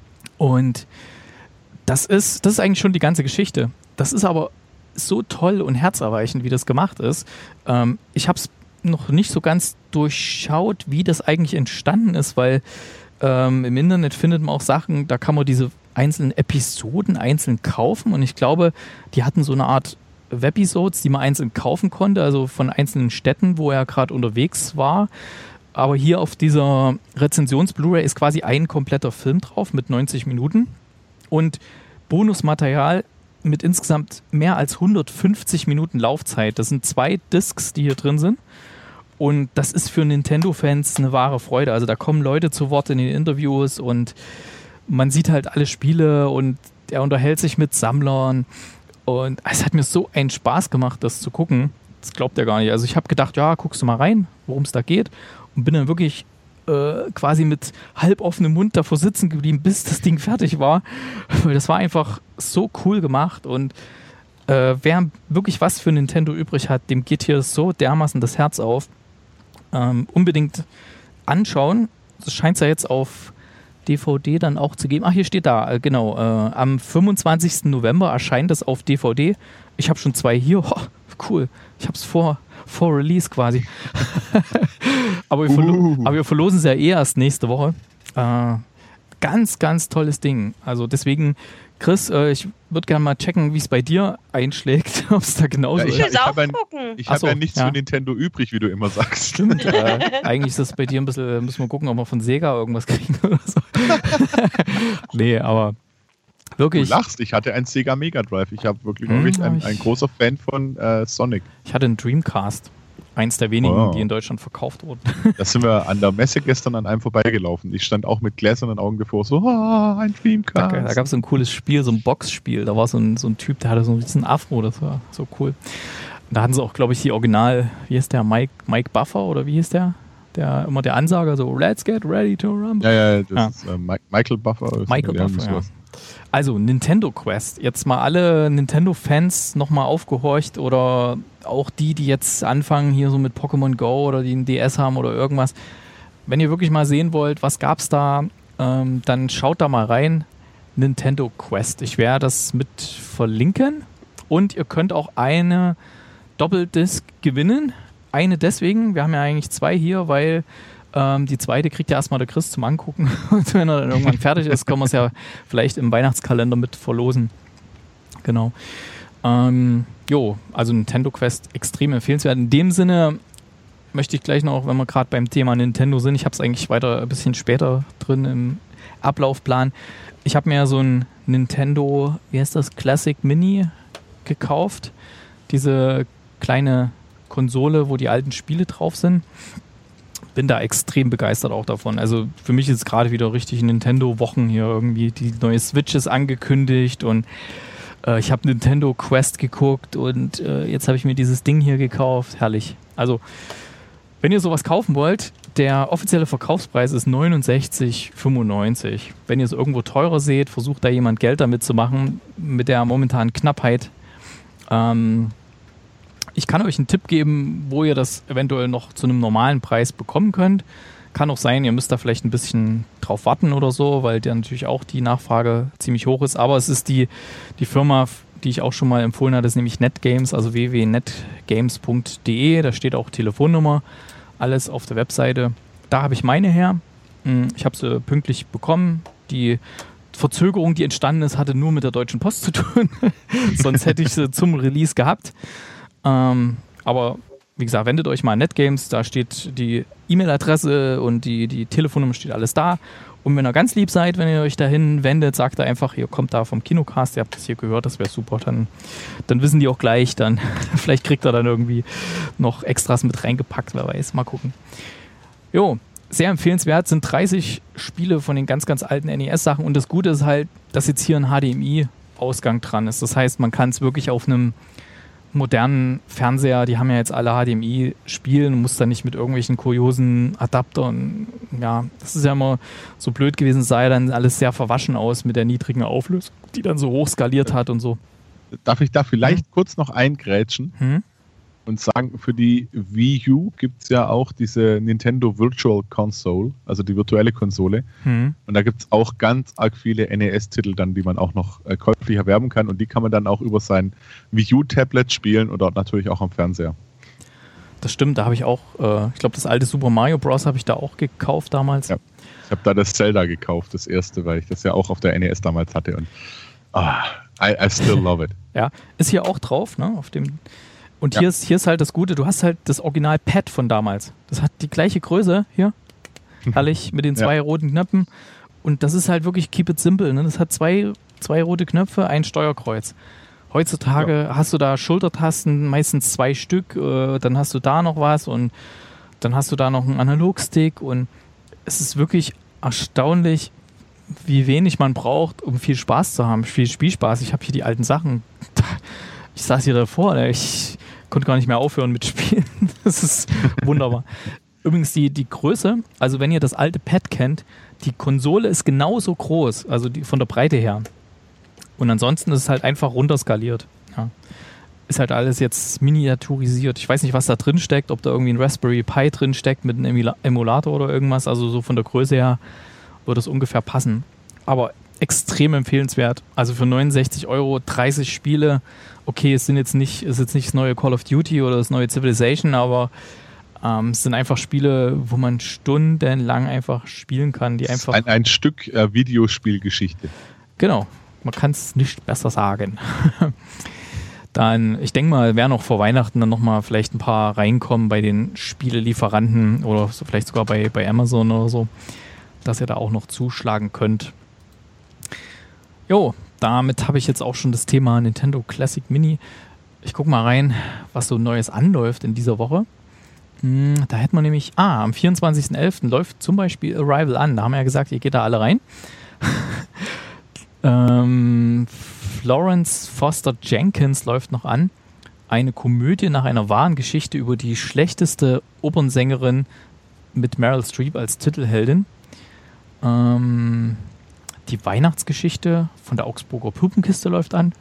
Und das ist, das ist eigentlich schon die ganze Geschichte. Das ist aber so toll und herzerweichend, wie das gemacht ist. Ähm, ich habe es noch nicht so ganz durchschaut, wie das eigentlich entstanden ist, weil ähm, im Internet findet man auch Sachen, da kann man diese einzelnen Episoden einzeln kaufen und ich glaube, die hatten so eine Art Webisodes, die man einzeln kaufen konnte, also von einzelnen Städten, wo er gerade unterwegs war. Aber hier auf dieser Rezensions-Blu-ray ist quasi ein kompletter Film drauf mit neunzig Minuten und Bonusmaterial mit insgesamt mehr als hundertfünfzig Minuten Laufzeit. Das sind zwei Discs, die hier drin sind. Und das ist für Nintendo-Fans eine wahre Freude. Also da kommen Leute zu Wort in den Interviews und man sieht halt alle Spiele und er unterhält sich mit Sammlern. Und es hat mir so einen Spaß gemacht, das zu gucken. Das glaubt er gar nicht. Also ich habe gedacht, ja, guckst du mal rein, worum es da geht. Und bin dann wirklich äh, quasi mit halb offenem Mund davor sitzen geblieben, bis das Ding fertig war. Weil das war einfach so cool gemacht. Und äh, wer wirklich was für Nintendo übrig hat, dem geht hier so dermaßen das Herz auf. Ähm, unbedingt anschauen. Das scheint es ja jetzt auf D V D dann auch zu geben. Ach, hier steht da, äh, genau. Äh, am fünfundzwanzigsten November erscheint es auf D V D. Ich habe schon zwei hier. Oh, cool. Ich habe es vor, vor Release quasi. aber, wir verlo- uh. aber wir verlosen es ja eh erst nächste Woche. Äh, ganz, ganz tolles Ding. Also deswegen, Chris, äh, ich würde gerne mal checken, wie es bei dir einschlägt, ob es da genauso ja, ich, ist. Ich, ich habe ja, ich hab so, ja nichts ja. für Nintendo übrig, wie du immer sagst. Stimmt. Äh, eigentlich ist das bei dir ein bisschen, müssen wir gucken, ob wir von Sega irgendwas kriegen oder so. Nee, aber wirklich. Du lachst, ich hatte einen Sega Mega Drive. Ich habe wirklich, Hm, wirklich hab ein, ich- ein großer Fan von äh, Sonic. Ich hatte einen Dreamcast. Eins der wenigen, Wow. die in Deutschland verkauft wurden. Da sind wir an der Messe gestern an einem vorbeigelaufen. Ich stand auch mit gläsernen Augen davor, so, ah, ein Da, Dreamcast. da gab es so ein cooles Spiel, so ein Boxspiel. Da war so ein, so ein Typ, der hatte so ein bisschen Afro, das war so cool. Und da hatten sie auch, glaube ich, die Original, wie ist der, Mike, Mike Buffer oder wie hieß der? Der immer der Ansager, so, let's get ready to rumble. Ja, ja, das Ja. ist äh, Mi- Michael Buffer. oder so. Michael Ja, Buffer, ja. sowas. Also, Nintendo Quest. Jetzt mal alle Nintendo-Fans nochmal aufgehorcht oder auch die, die jetzt anfangen hier so mit Pokémon Go oder die einen D S haben oder irgendwas. Wenn ihr wirklich mal sehen wollt, was gab's da, ähm, dann schaut da mal rein. Nintendo Quest. Ich werde das mit verlinken und ihr könnt auch eine Doppeldisc gewinnen. Eine deswegen, wir haben ja eigentlich zwei hier, weil ähm, die zweite kriegt ja erstmal der Chris zum Angucken. Und wenn er dann irgendwann fertig ist, können wir es ja vielleicht im Weihnachtskalender mit verlosen. Genau. Ähm, jo, also Nintendo Quest extrem empfehlenswert. In dem Sinne möchte ich gleich noch, wenn wir gerade beim Thema Nintendo sind, ich habe es eigentlich weiter ein bisschen später drin im Ablaufplan. Ich habe mir so ein Nintendo, wie heißt das, Classic Mini gekauft. Diese kleine Konsole, wo die alten Spiele drauf sind. Bin da extrem begeistert auch davon. Also für mich ist es gerade wieder richtig Nintendo-Wochen hier irgendwie. Die neue Switch ist angekündigt und äh, ich habe Nintendo Quest geguckt und äh, jetzt habe ich mir dieses Ding hier gekauft. Herrlich. Also wenn ihr sowas kaufen wollt, der offizielle Verkaufspreis ist neunundsechzig fünfundneunzig. Wenn ihr es irgendwo teurer seht, versucht da jemand Geld damit zu machen mit der momentanen Knappheit. Ähm, Ich kann euch einen Tipp geben, wo ihr das eventuell noch zu einem normalen Preis bekommen könnt. Kann auch sein, ihr müsst da vielleicht ein bisschen drauf warten oder so, weil der natürlich auch die Nachfrage ziemlich hoch ist. Aber es ist die, die Firma, die ich auch schon mal empfohlen hatte, ist nämlich NetGames, also w w w punkt netgames punkt d e. Da steht auch Telefonnummer, alles auf der Webseite. Da habe ich meine her. Ich habe sie pünktlich bekommen. Die Verzögerung, die entstanden ist, hatte nur mit der Deutschen Post zu tun. Sonst hätte ich sie zum Release gehabt. Ähm, aber wie gesagt, wendet euch mal an NetGames, da steht die E-Mail-Adresse und die, die Telefonnummer steht alles da. Und wenn ihr ganz lieb seid, wenn ihr euch dahin wendet, sagt ihr einfach, ihr kommt da vom Kinocast, ihr habt das hier gehört, das wäre super. Dann, dann wissen die auch gleich, dann vielleicht kriegt ihr dann irgendwie noch Extras mit reingepackt, wer weiß, mal gucken. Jo, sehr empfehlenswert, sind dreißig Spiele von den ganz, ganz alten N E S-Sachen und das Gute ist halt, dass jetzt hier ein H D M I-Ausgang dran ist. Das heißt, man kann es wirklich auf einem modernen Fernseher, die haben ja jetzt alle H D M I spielen, muss dann nicht mit irgendwelchen kuriosen Adaptern, ja, das ist ja immer so blöd gewesen, sah ja dann alles sehr verwaschen aus mit der niedrigen Auflösung, die dann so hoch skaliert hat und so. Darf ich da vielleicht hm? kurz noch eingrätschen Hm? und sagen, für die Wii U gibt es ja auch diese Nintendo Virtual Console, also die virtuelle Konsole. Hm. Und da gibt es auch ganz arg viele N E S-Titel dann, die man auch noch äh, käuflich erwerben kann. Und die kann man dann auch über sein Wii U-Tablet spielen oder natürlich auch am Fernseher. Das stimmt, da habe ich auch, äh, ich glaube, das alte Super Mario Bros. Habe ich da auch gekauft damals. Ja, ich habe da das Zelda gekauft, das erste, weil ich das ja auch auf der N E S damals hatte. Und ah, I, I still love it. Ja, ist hier auch drauf, ne, auf dem... Und hier, ja. ist, hier ist halt das Gute, du hast halt das Original-Pad von damals. Das hat die gleiche Größe hier, herrlich, mit den zwei ja. roten Knöpfen. Und das ist halt wirklich keep it simple. Ne? Das hat zwei, zwei rote Knöpfe, ein Steuerkreuz. Heutzutage ja. hast du da Schultertasten, meistens zwei Stück, äh, dann hast du da noch was und dann hast du da noch einen Analogstick. Und es ist wirklich erstaunlich, wie wenig man braucht, um viel Spaß zu haben, viel Spielspaß. Ich habe hier die alten Sachen. Ich saß hier davor, ich konnte gar nicht mehr aufhören mit Spielen. Das ist wunderbar. Übrigens die, die Größe, also wenn ihr das alte Pad kennt, die Konsole ist genauso groß, also die, von der Breite her. Und ansonsten ist es halt einfach runterskaliert. Ja. Ist halt alles jetzt miniaturisiert. Ich weiß nicht, was da drin steckt, ob da irgendwie ein Raspberry Pi drin steckt mit einem Emulator oder irgendwas. Also so von der Größe her würde es ungefähr passen. Aber extrem empfehlenswert. Also für neunundsechzig Euro, dreißig Spiele. Okay, es sind jetzt nicht, ist jetzt nicht das neue Call of Duty oder das neue Civilization, aber ähm, es sind einfach Spiele, wo man stundenlang einfach spielen kann, die einfach... Ein, ein Stück äh, Videospielgeschichte. Genau, man kann es nicht besser sagen. Dann, ich denke mal, werden auch vor Weihnachten dann nochmal vielleicht ein paar reinkommen bei den Spielelieferanten oder so, vielleicht sogar bei, bei Amazon oder so, dass ihr da auch noch zuschlagen könnt. Jo, damit habe ich jetzt auch schon das Thema Nintendo Classic Mini. Ich gucke mal rein, was so Neues anläuft in dieser Woche. Hm, da hätten wir nämlich, ah, am vierundzwanzigsten elften läuft zum Beispiel Arrival an. Da haben wir ja gesagt, ihr geht da alle rein. ähm, Florence Foster Jenkins läuft noch an. Eine Komödie nach einer wahren Geschichte über die schlechteste Opernsängerin mit Meryl Streep als Titelheldin. Ähm... Die Weihnachtsgeschichte von der Augsburger Puppenkiste läuft an.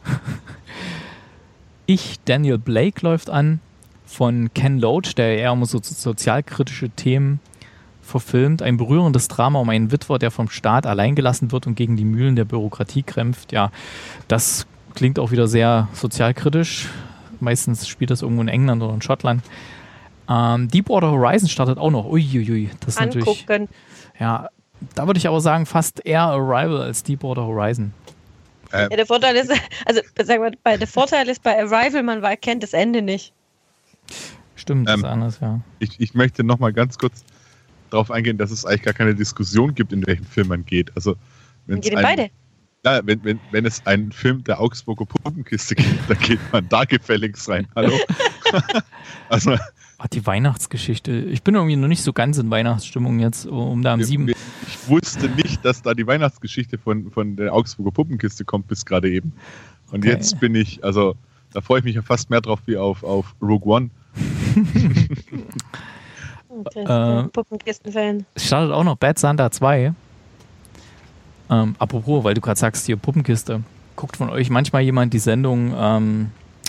Ich, Daniel Blake läuft an von Ken Loach, der eher um so sozialkritische Themen verfilmt. Ein berührendes Drama um einen Witwer, der vom Staat alleingelassen wird und gegen die Mühlen der Bürokratie kämpft. Ja, das klingt auch wieder sehr sozialkritisch. Meistens spielt das irgendwo in England oder in Schottland. Ähm, Deepwater Horizon startet auch noch. Uiuiui, das ist Angucken. natürlich... Ja, da würde ich aber sagen, fast eher Arrival als Deepwater Horizon. Ja, der Vorteil ist, also sagen wir, bei, der Vorteil ist bei Arrival, man kennt das Ende nicht. Stimmt, das ähm, ist anders, ja. Ich, ich möchte noch mal ganz kurz darauf eingehen, dass es eigentlich gar keine Diskussion gibt, in welchen Film man geht. Also, man geht in ein, beide. Ja, wenn, wenn, wenn es einen Film der Augsburger Puppenkiste gibt, dann geht man da gefälligst rein. Hallo? Also... Ach, die Weihnachtsgeschichte. Ich bin irgendwie noch nicht so ganz in Weihnachtsstimmung jetzt, um da am sieben. Ich wusste nicht, dass da die Weihnachtsgeschichte von, von der Augsburger Puppenkiste kommt, bis gerade eben. Und okay. Jetzt bin ich, also da freue ich mich ja fast mehr drauf wie auf, auf Rogue One. äh, Puppenkisten-Fan. Es startet auch noch Bad Santa zwei. Ähm, apropos, weil du gerade sagst, hier Puppenkiste. Guckt von euch manchmal jemand die Sendung ähm,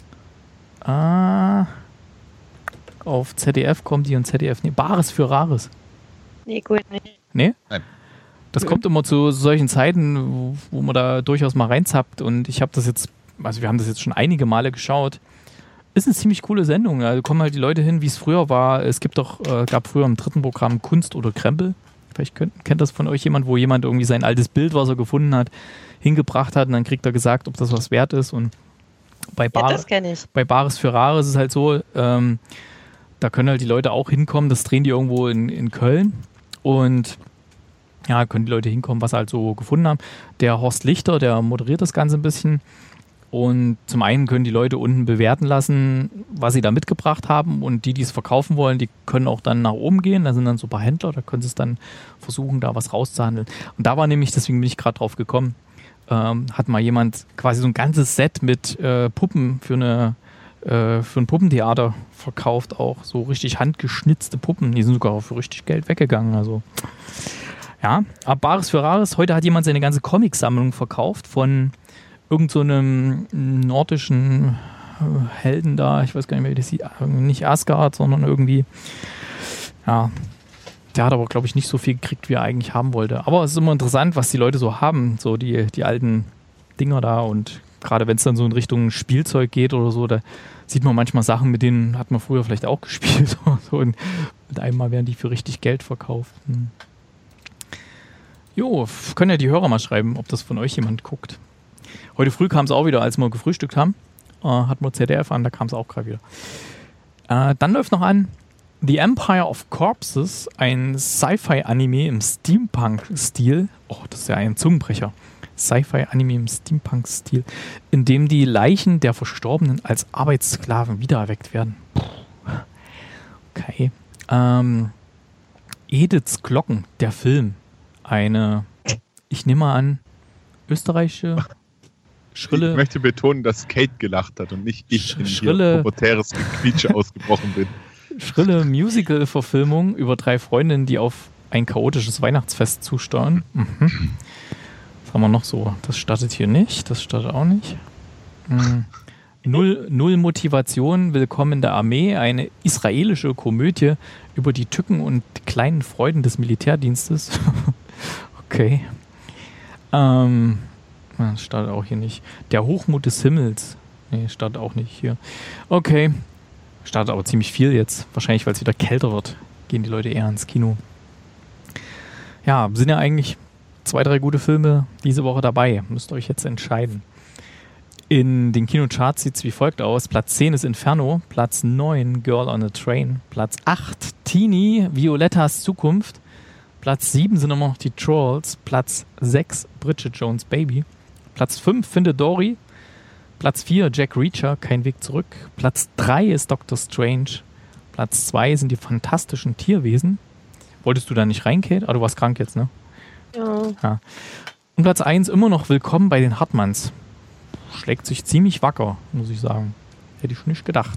ah, auf Z D F kommt die und Z D F, nee, Bares für Rares. Nee, gut nicht. Nee? Nein. Das kommt immer zu solchen Zeiten, wo, wo man da durchaus mal reinzappt und ich habe das jetzt, also wir haben das jetzt schon einige Male geschaut. Ist eine ziemlich coole Sendung. Da kommen halt die Leute hin, wie es früher war. Es gibt doch, äh, gab früher im dritten Programm Kunst oder Krempel. Vielleicht könnt, kennt das von euch jemand, wo jemand irgendwie sein altes Bild, was er gefunden hat, hingebracht hat und dann kriegt er gesagt, ob das was wert ist. Und bei, Bar, ja, das kenn ich. bei Bares für Rares ist es halt so, ähm, da können halt die Leute auch hinkommen, das drehen die irgendwo in, in Köln und ja, können die Leute hinkommen, was sie halt so gefunden haben. Der Horst Lichter, der moderiert das Ganze ein bisschen. Und zum einen können die Leute unten bewerten lassen, was sie da mitgebracht haben. Und die, die es verkaufen wollen, die können auch dann nach oben gehen. Da sind dann so ein paar Händler, da können sie es dann versuchen, da was rauszuhandeln. Und da war nämlich, deswegen bin ich gerade drauf gekommen, ähm, hat mal jemand quasi so ein ganzes Set mit äh, Puppen für, eine, äh, für ein Puppentheater verkauft. Auch so richtig handgeschnitzte Puppen. Die sind sogar für richtig Geld weggegangen. Also ja, aber Bares für Rares. Heute hat jemand seine ganze Comicsammlung verkauft von irgend so einem nordischen Helden da, ich weiß gar nicht mehr, wie das hieß, nicht Asgard, sondern irgendwie, ja, der hat aber, glaube ich, nicht so viel gekriegt, wie er eigentlich haben wollte. Aber es ist immer interessant, was die Leute so haben, so die, die alten Dinger da und gerade wenn es dann so in Richtung Spielzeug geht oder so, da sieht man manchmal Sachen, mit denen hat man früher vielleicht auch gespielt oder so und mit einem Mal werden die für richtig Geld verkauft. Hm. Jo, können ja die Hörer mal schreiben, ob das von euch jemand guckt. Heute früh kam es auch wieder, als wir gefrühstückt haben. Äh, hatten wir Z D F an, da kam es auch gerade wieder. Äh, dann läuft noch an The Empire of Corpses, ein Sci-Fi-Anime im Steampunk-Stil. Oh, das ist ja ein Zungenbrecher. Sci-Fi-Anime im Steampunk-Stil, in dem die Leichen der Verstorbenen als Arbeitssklaven wiedererweckt werden. Okay. Ähm, Ediths Glocken, der Film. Eine, ich nehme mal an, österreichische schrille... Ich möchte betonen, dass Kate gelacht hat und nicht ich in schrille, pubertäres Gequietsche ausgebrochen bin. Schrille Musical-Verfilmung über drei Freundinnen, die auf ein chaotisches Weihnachtsfest zusteuern. Mhm. Was haben wir noch so? Das startet hier nicht, das startet auch nicht. Mhm. Null, Null Motivation, Willkommen in der Armee, eine israelische Komödie über die Tücken und kleinen Freuden des Militärdienstes. Okay. Ähm, das startet auch hier nicht. Der Hochmut des Himmels. Nee, startet auch nicht hier. Okay. Startet aber ziemlich viel jetzt. Wahrscheinlich, weil es wieder kälter wird, gehen die Leute eher ins Kino. Ja, sind ja eigentlich zwei, drei gute Filme diese Woche dabei. Müsst ihr euch jetzt entscheiden. In den Kinocharts sieht es wie folgt aus. Platz zehn ist Inferno, Platz neun Girl on a Train, Platz acht Teenie, Violettas Zukunft, Platz sieben sind immer noch die Trolls, Platz sechs Bridget Jones Baby, Platz fünf Finde Dory, Platz vier Jack Reacher, Kein Weg zurück, Platz drei ist Doctor Strange, Platz zwei sind die fantastischen Tierwesen. Wolltest du da nicht rein, Kate? Ah, du warst krank jetzt, ne? Ja. Ja. Und Platz eins immer noch Willkommen bei den Hartmanns. Schlägt sich ziemlich wacker, muss ich sagen. Hätte ich nicht gedacht.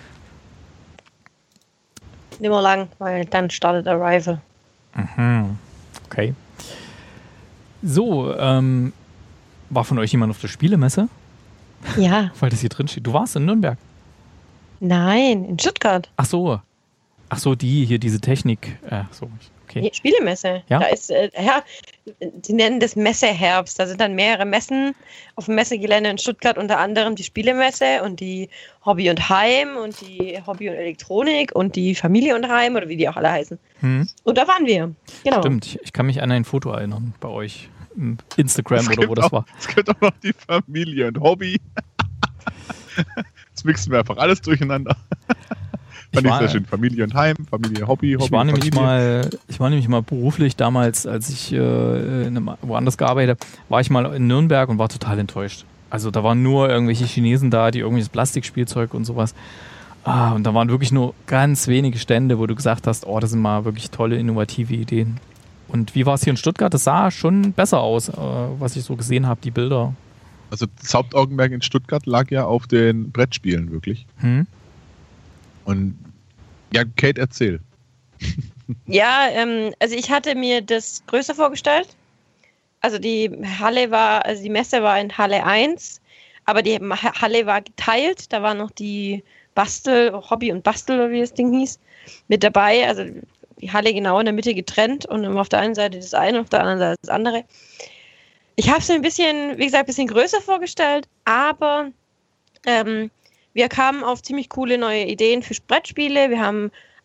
Nicht mehr lang, weil dann startet Arrival. Mhm. Okay. So, ähm, war von euch jemand auf der Spielemesse? Ja. Weil das hier drin steht. Du warst in Nürnberg? Nein, in Stuttgart. Ach so. Ach so, die hier, diese Technik. Äh, so, okay. Nee, Spielemesse. Ja? Da ist, äh, ja, sie nennen das Messeherbst. Da sind dann mehrere Messen auf dem Messegelände in Stuttgart, unter anderem die Spielemesse und die Hobby und Heim und die Hobby und Elektronik und die Familie und Heim oder wie die auch alle heißen. Hm. Und da waren wir. Genau. Stimmt, ich, ich kann mich an ein Foto erinnern bei euch. Im Instagram Es oder wo das auch, war. Es gibt auch noch die Familie und Hobby. Jetzt mixen wir einfach alles durcheinander. Fand ich, ich sehr schön. Familie und Heim, Familie, Hobby, Hobby. Ich war, nämlich Familie. mal, ich war nämlich mal beruflich damals, als ich äh, in einem, woanders gearbeitet habe, war ich mal in Nürnberg und war total enttäuscht. Also da waren nur irgendwelche Chinesen da, die irgendwelches Plastikspielzeug und sowas. Ah, und da waren wirklich nur ganz wenige Stände, wo du gesagt hast, oh, das sind mal wirklich tolle, innovative Ideen. Und wie war es hier in Stuttgart? Das sah schon besser aus, äh, was ich so gesehen habe, die Bilder. Also das Hauptaugenmerk in Stuttgart lag ja auf den Brettspielen wirklich. Hm? Und ja, Kate, erzähl. Ja, ähm, also ich hatte mir das größer vorgestellt. Also die Halle war, also die Messe war in Halle eins, aber die Halle war geteilt. Da war noch die Bastel, Hobby und Bastel, oder wie das Ding hieß, mit dabei. Also die Halle genau in der Mitte getrennt und auf der einen Seite das eine und auf der anderen Seite das andere. Ich habe es mir ein bisschen, wie gesagt, ein bisschen größer vorgestellt, aber ähm, wir kamen auf ziemlich coole neue Ideen für Brettspiele. Wir haben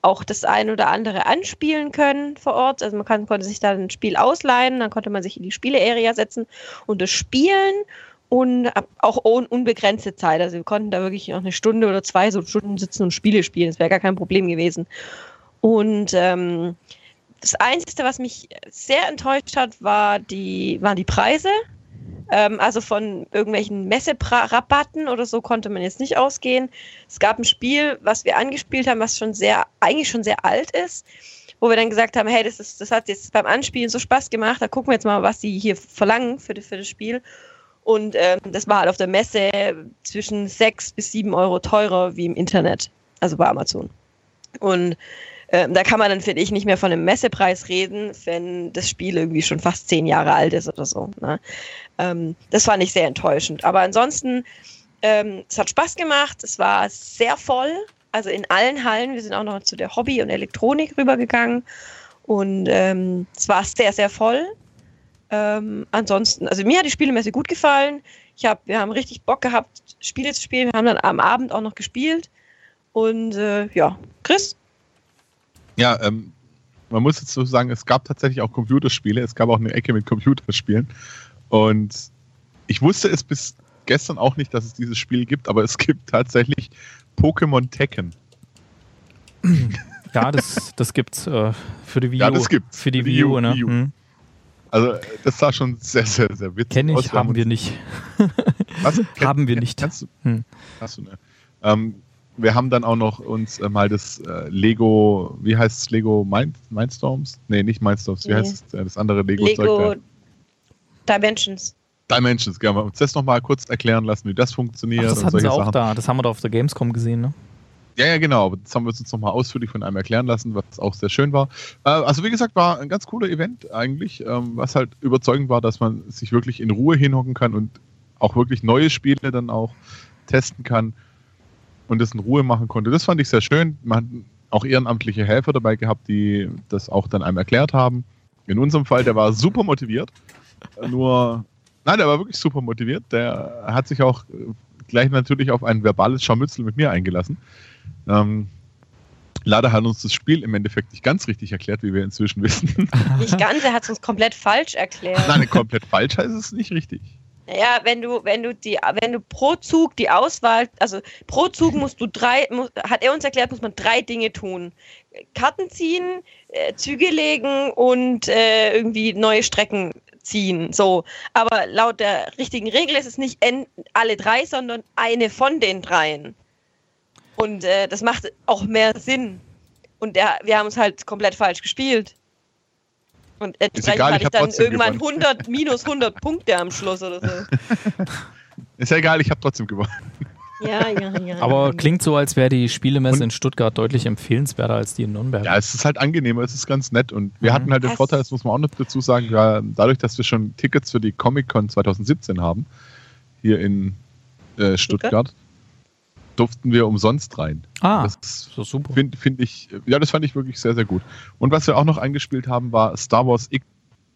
auch das ein oder andere anspielen können vor Ort. Also man kann, konnte sich da ein Spiel ausleihen, dann konnte man sich in die Spiele-Area setzen und das spielen und auch ohne unbegrenzte Zeit. Also wir konnten da wirklich noch eine Stunde oder zwei so Stunden sitzen und Spiele spielen. Das wäre gar kein Problem gewesen. Und ähm, das Einzige, was mich sehr enttäuscht hat, war die, waren die Preise. Ähm, also von irgendwelchen Messerabatten oder so konnte man jetzt nicht ausgehen. Es gab ein Spiel, was wir angespielt haben, was schon sehr, eigentlich schon sehr alt ist, wo wir dann gesagt haben, hey, das ist, das hat jetzt beim Anspielen so Spaß gemacht, da gucken wir jetzt mal, was die hier verlangen für, für das Spiel. Und ähm, das war halt auf der Messe zwischen sechs bis sieben Euro teurer wie im Internet, also bei Amazon. Und ähm, da kann man dann, finde ich, nicht mehr von einem Messepreis reden, wenn das Spiel irgendwie schon fast zehn Jahre alt ist oder so. Ne? Ähm, das fand ich sehr enttäuschend. Aber ansonsten, ähm, es hat Spaß gemacht, es war sehr voll, also in allen Hallen. Wir sind auch noch zu der Hobby und Elektronik rübergegangen und ähm, es war sehr, sehr voll. Ähm, ansonsten, also mir hat die Spielemesse gut gefallen. Ich hab, wir haben richtig Bock gehabt, Spiele zu spielen. Wir haben dann am Abend auch noch gespielt. Und äh, ja, Chris? Ja, ähm, man muss jetzt so sagen, es gab tatsächlich auch Computerspiele. Es gab auch eine Ecke mit Computerspielen. Und ich wusste es bis gestern auch nicht, dass es dieses Spiel gibt, aber es gibt tatsächlich Pokémon Tekken. Ja, das, das gibt's äh, für die Wii U. Ja, das gibt's. Für die Wii U, ne? Wii U. Hm. Also das sah schon sehr, sehr, sehr witzig Kenn aus. ich, haben wir nicht. Was? Haben wir nicht. Kannst du? Hm. Hast du, ne? Ähm, wir haben dann auch noch uns äh, mal das äh, Lego, wie heißt es, Lego Mind, Mindstorms? Nee, nicht Mindstorms, wie Nee. heißt es, äh, das andere Lego? Lego Dimensions. Dimensions, gerne. Uns das nochmal kurz erklären lassen, wie das funktioniert. Ach, das und hatten solche sie auch Sachen. da. Das haben wir da auf der Gamescom gesehen, ne? Ja, ja, genau. Aber das haben wir uns nochmal ausführlich von einem erklären lassen, was auch sehr schön war. Äh, also wie gesagt, war ein ganz cooler Event eigentlich, ähm, was halt überzeugend war, dass man sich wirklich in Ruhe hinhocken kann und auch wirklich neue Spiele dann auch testen kann und das in Ruhe machen konnte. Das fand ich sehr schön. Man hat auch ehrenamtliche Helfer dabei gehabt, die das auch dann einem erklärt haben. In unserem Fall, der war super motiviert. Nur, nein, der war wirklich super motiviert. Der hat sich auch gleich natürlich auf ein verbales Scharmützel mit mir eingelassen. Ähm, leider hat uns das Spiel im Endeffekt nicht ganz richtig erklärt, wie wir inzwischen wissen. Nicht ganz, er hat es uns komplett falsch erklärt. Nein, komplett falsch heißt es nicht richtig. Naja, wenn du, wenn du die, wenn du pro Zug die Auswahl, also pro Zug musst du drei, muss, hat er uns erklärt, muss man drei Dinge tun. Karten ziehen, äh, Züge legen und äh, irgendwie neue Strecken ziehen. So. Aber laut der richtigen Regel ist es nicht en, alle drei, sondern eine von den dreien. Und äh, das macht auch mehr Sinn. Und der, wir haben es halt komplett falsch gespielt. Und entsprechend egal, hatte ich ich dann hab trotzdem irgendwann gewonnen. hundert, minus hundert Punkte am Schluss oder so. Ist ja egal, ich habe trotzdem gewonnen. Ja, ja, ja. Aber klingt so, als wäre die Spielemesse Und- in Stuttgart deutlich empfehlenswerter als die in Nürnberg. Ja, es ist halt angenehmer, es ist ganz nett. Und wir Mhm. hatten halt den Das- Vorteil, das muss man auch noch dazu sagen, ja, dadurch, dass wir schon Tickets für die Comic-Con zwanzig siebzehn haben, hier in äh, Stuttgart, durften wir umsonst rein. Ah, Das so super. finde find ich, ja, das fand ich wirklich sehr, sehr gut. Und was wir auch noch angespielt haben, war Star Wars X,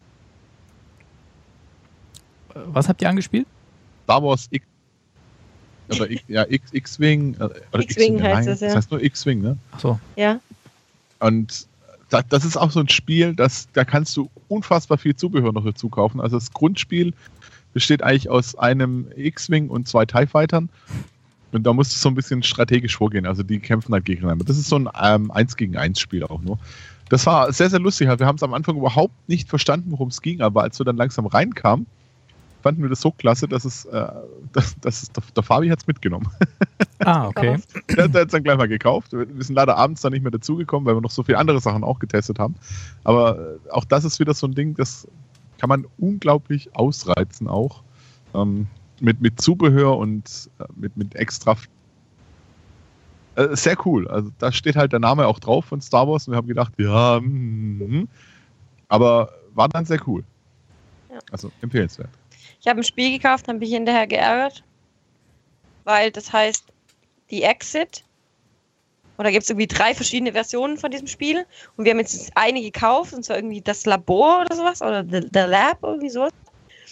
Was habt ihr angespielt? Star Wars X, oder X, ja, X, X-Wing, äh, oder X-Wing X-Wing, heißt nein, es, ja. Das heißt nur X-Wing, ne? Achso. Ja. Und da, das ist auch so ein Spiel, das, da kannst du unfassbar viel Zubehör noch dazu kaufen. Also das Grundspiel besteht eigentlich aus einem X-Wing und zwei TIE Fightern. Und da musst du so ein bisschen strategisch vorgehen. Also die kämpfen halt gegeneinander. Das ist so ein ähm, eins gegen eins Spiel auch nur. Das war sehr, sehr lustig. Wir haben es am Anfang überhaupt nicht verstanden, worum es ging. Aber als wir dann langsam reinkamen, fanden wir das so klasse, dass es, äh, dass, dass es der, der Fabi hat es mitgenommen. Ah, okay. Der hat es dann gleich mal gekauft. Wir sind leider abends dann nicht mehr dazugekommen, weil wir noch so viele andere Sachen auch getestet haben. Aber äh, auch das ist wieder so ein Ding, das kann man unglaublich ausreizen auch. Ähm, mit, mit Zubehör und äh, mit, mit extra. Äh, sehr cool. Also da steht halt der Name auch drauf von Star Wars und wir haben gedacht, ja, mm, aber war dann sehr cool. Ja. Also empfehlenswert. Ich habe ein Spiel gekauft, habe mich hinterher geärgert, weil das heißt The Exit. Und da gibt es irgendwie drei verschiedene Versionen von diesem Spiel. Und wir haben jetzt eine gekauft, und zwar irgendwie das Labor oder sowas, oder The, The Lab, irgendwie sowas.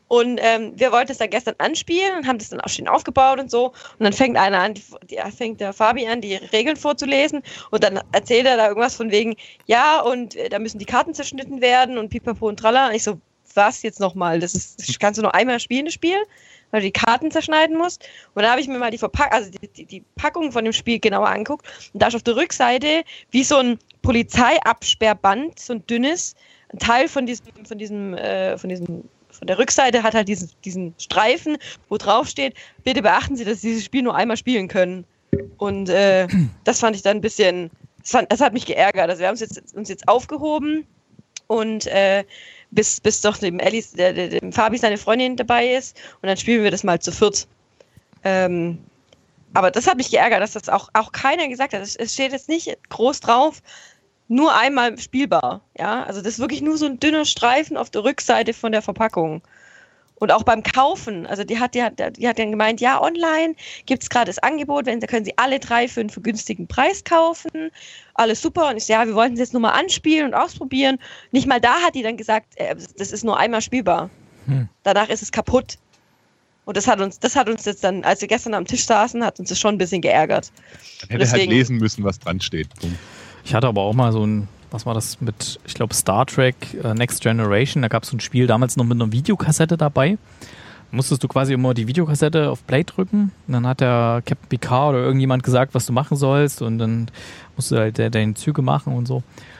Und ähm, wir wollten es dann gestern anspielen und haben das dann auch schön aufgebaut und so. Und dann fängt einer an, die, die, fängt der Fabi an, die Regeln vorzulesen. Und dann erzählt er da irgendwas von wegen, ja, und äh, da müssen die Karten zerschnitten werden und pipapo und tralla. Und ich so, was jetzt nochmal? Das ist, das kannst du nur einmal spielen, das Spiel, weil du die Karten zerschneiden musst. Und dann habe ich mir mal die Verpack- also die, die, die Packung von dem Spiel genauer angeguckt. Und da ist auf der Rückseite wie so ein Polizeiabsperrband, so ein dünnes, ein Teil von diesem, von diesem, äh, von diesem Von der Rückseite hat halt diesen, diesen Streifen, wo drauf steht, bitte beachten Sie, dass Sie dieses Spiel nur einmal spielen können. Und äh, das fand ich dann ein bisschen, das, fand, das hat mich geärgert. Also wir haben uns jetzt, uns jetzt aufgehoben und äh, bis, bis doch dem, Alice, der, der, dem Fabi seine Freundin dabei ist und dann spielen wir das mal zu viert. Ähm, aber das hat mich geärgert, dass das auch, auch keiner gesagt hat. Es, es steht jetzt nicht groß drauf, nur einmal spielbar, ja, also das ist wirklich nur so ein dünner Streifen auf der Rückseite von der Verpackung. Und auch beim Kaufen, also die hat, die hat, die hat dann gemeint, ja, online gibt es gerade das Angebot, wenn, da können Sie alle drei für einen vergünstigten Preis kaufen, alles super. Und ich so, ja, wir wollten es jetzt nur mal anspielen und ausprobieren. Nicht mal da hat die dann gesagt, äh, das ist nur einmal spielbar. Hm. Danach ist es kaputt. Und das hat uns, das hat uns jetzt dann, als wir gestern am Tisch saßen, hat uns das schon ein bisschen geärgert. Man hätte deswegen halt lesen müssen, was dran steht. Punkt. Ich hatte aber auch mal so ein, was war das mit, ich glaube Star Trek uh, Next Generation, da gab es so ein Spiel damals noch mit einer Videokassette dabei. Da musstest du quasi immer die Videokassette auf Play drücken und dann hat der Captain Picard oder irgendjemand gesagt, was du machen sollst und dann musst du halt deine Züge machen und so.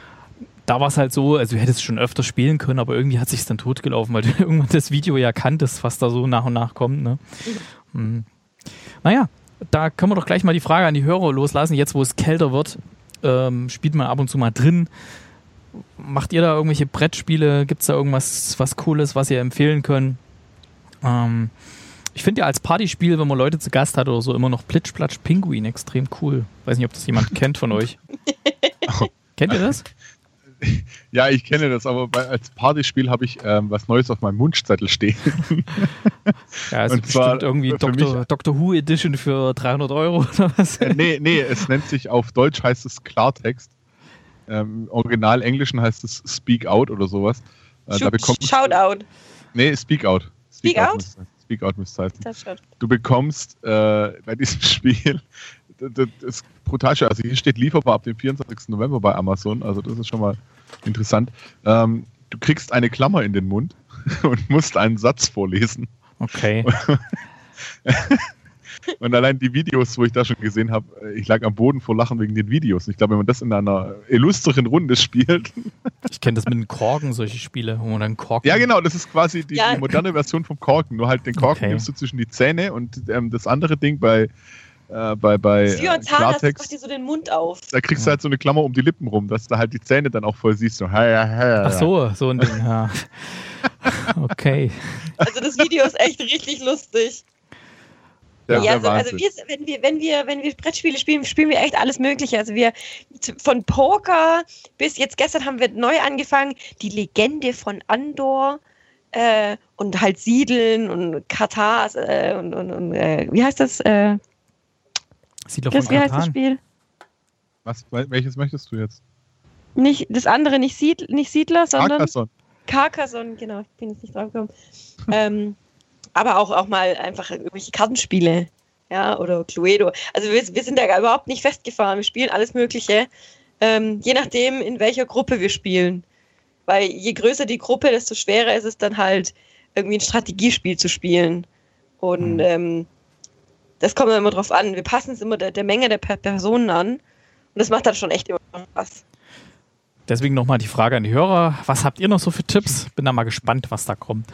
Da war es halt so, also du hättest schon öfter spielen können, aber irgendwie hat sich dann totgelaufen, weil du irgendwann das Video ja kanntest, was da so nach und nach kommt. Ne? Mhm. Mhm. Naja, da können wir doch gleich mal die Frage an die Hörer loslassen, jetzt wo es kälter wird. Ähm, spielt man ab und zu mal drin. Macht ihr da irgendwelche Brettspiele? Gibt es da irgendwas was Cooles, was ihr empfehlen könnt? Ähm, ich finde ja als Partyspiel, wenn man Leute zu Gast hat oder so, immer noch Plitsch, Platsch, Pinguin extrem cool. Weiß nicht, ob das jemand kennt von euch. Kennt ihr das? Ja, ich kenne das, aber bei, als Partyspiel habe ich ähm, was Neues auf meinem Wunschzettel stehen. Ja, es ist bestimmt irgendwie Doktor, Doctor Who Edition für dreihundert Euro oder was? Äh, nee, nee, es nennt sich, auf Deutsch heißt es Klartext. Ähm, Im Original Englischen heißt es Speak Out oder sowas. Äh, da bekommst Shoutout. Nee, Speak Out. Speak, Speak Out? Out? Speak Out müsste heißen. Du bekommst äh, bei diesem Spiel, das, das ist brutal schön. Also hier steht lieferbar ab dem vierundzwanzigsten November bei Amazon, also das ist schon mal interessant. Ähm, du kriegst eine Klammer in den Mund und musst einen Satz vorlesen. Okay. Und allein die Videos, wo ich da schon gesehen habe, ich lag am Boden vor Lachen wegen den Videos. Und ich glaube, wenn man das in einer illustren Runde spielt. Ich kenne das mit den Korken, solche Spiele, wo man dann Korken. Ja, genau, das ist quasi die, ja. die moderne Version vom Korken. Nur halt den Korken okay. nimmst du zwischen die Zähne und ähm, das andere Ding bei. Äh, bei, bei das ist wie ein Zahnarzt, macht dir so den Mund auf. Da kriegst du halt so eine Klammer um die Lippen rum, dass du halt die Zähne dann auch voll siehst. So, ha, ja, ha, Ach so, so ein Ding, ja. Okay. Also das Video ist echt richtig lustig. Ja, ja, also, also wir, wenn wir, wenn wir, wenn wir Brettspiele spielen, spielen wir echt alles Mögliche. Also wir von Poker bis jetzt gestern haben wir neu angefangen, die Legende von Andor äh, und halt Siedeln und Katar äh, und, und, und äh, wie heißt das? Äh, Siedler Chris, von wie heißt das Spiel? Was, welches möchtest du jetzt? Nicht das andere, nicht, Sied, nicht Siedler, sondern Carcassonne. Carcassonne, genau, ich bin jetzt nicht drauf gekommen. ähm, aber auch, auch mal einfach irgendwelche Kartenspiele, ja, oder Cluedo. Also wir, wir sind da überhaupt nicht festgefahren, wir spielen alles Mögliche, ähm, je nachdem, in welcher Gruppe wir spielen. Weil je größer die Gruppe, desto schwerer ist es dann halt, irgendwie ein Strategiespiel zu spielen. Und mhm. ähm, das kommt immer drauf an. Wir passen es immer der, der Menge der Personen an. Und das macht dann schon echt immer Spaß. Deswegen nochmal die Frage an die Hörer. Was habt ihr noch so für Tipps? Bin da mal gespannt, was da kommt.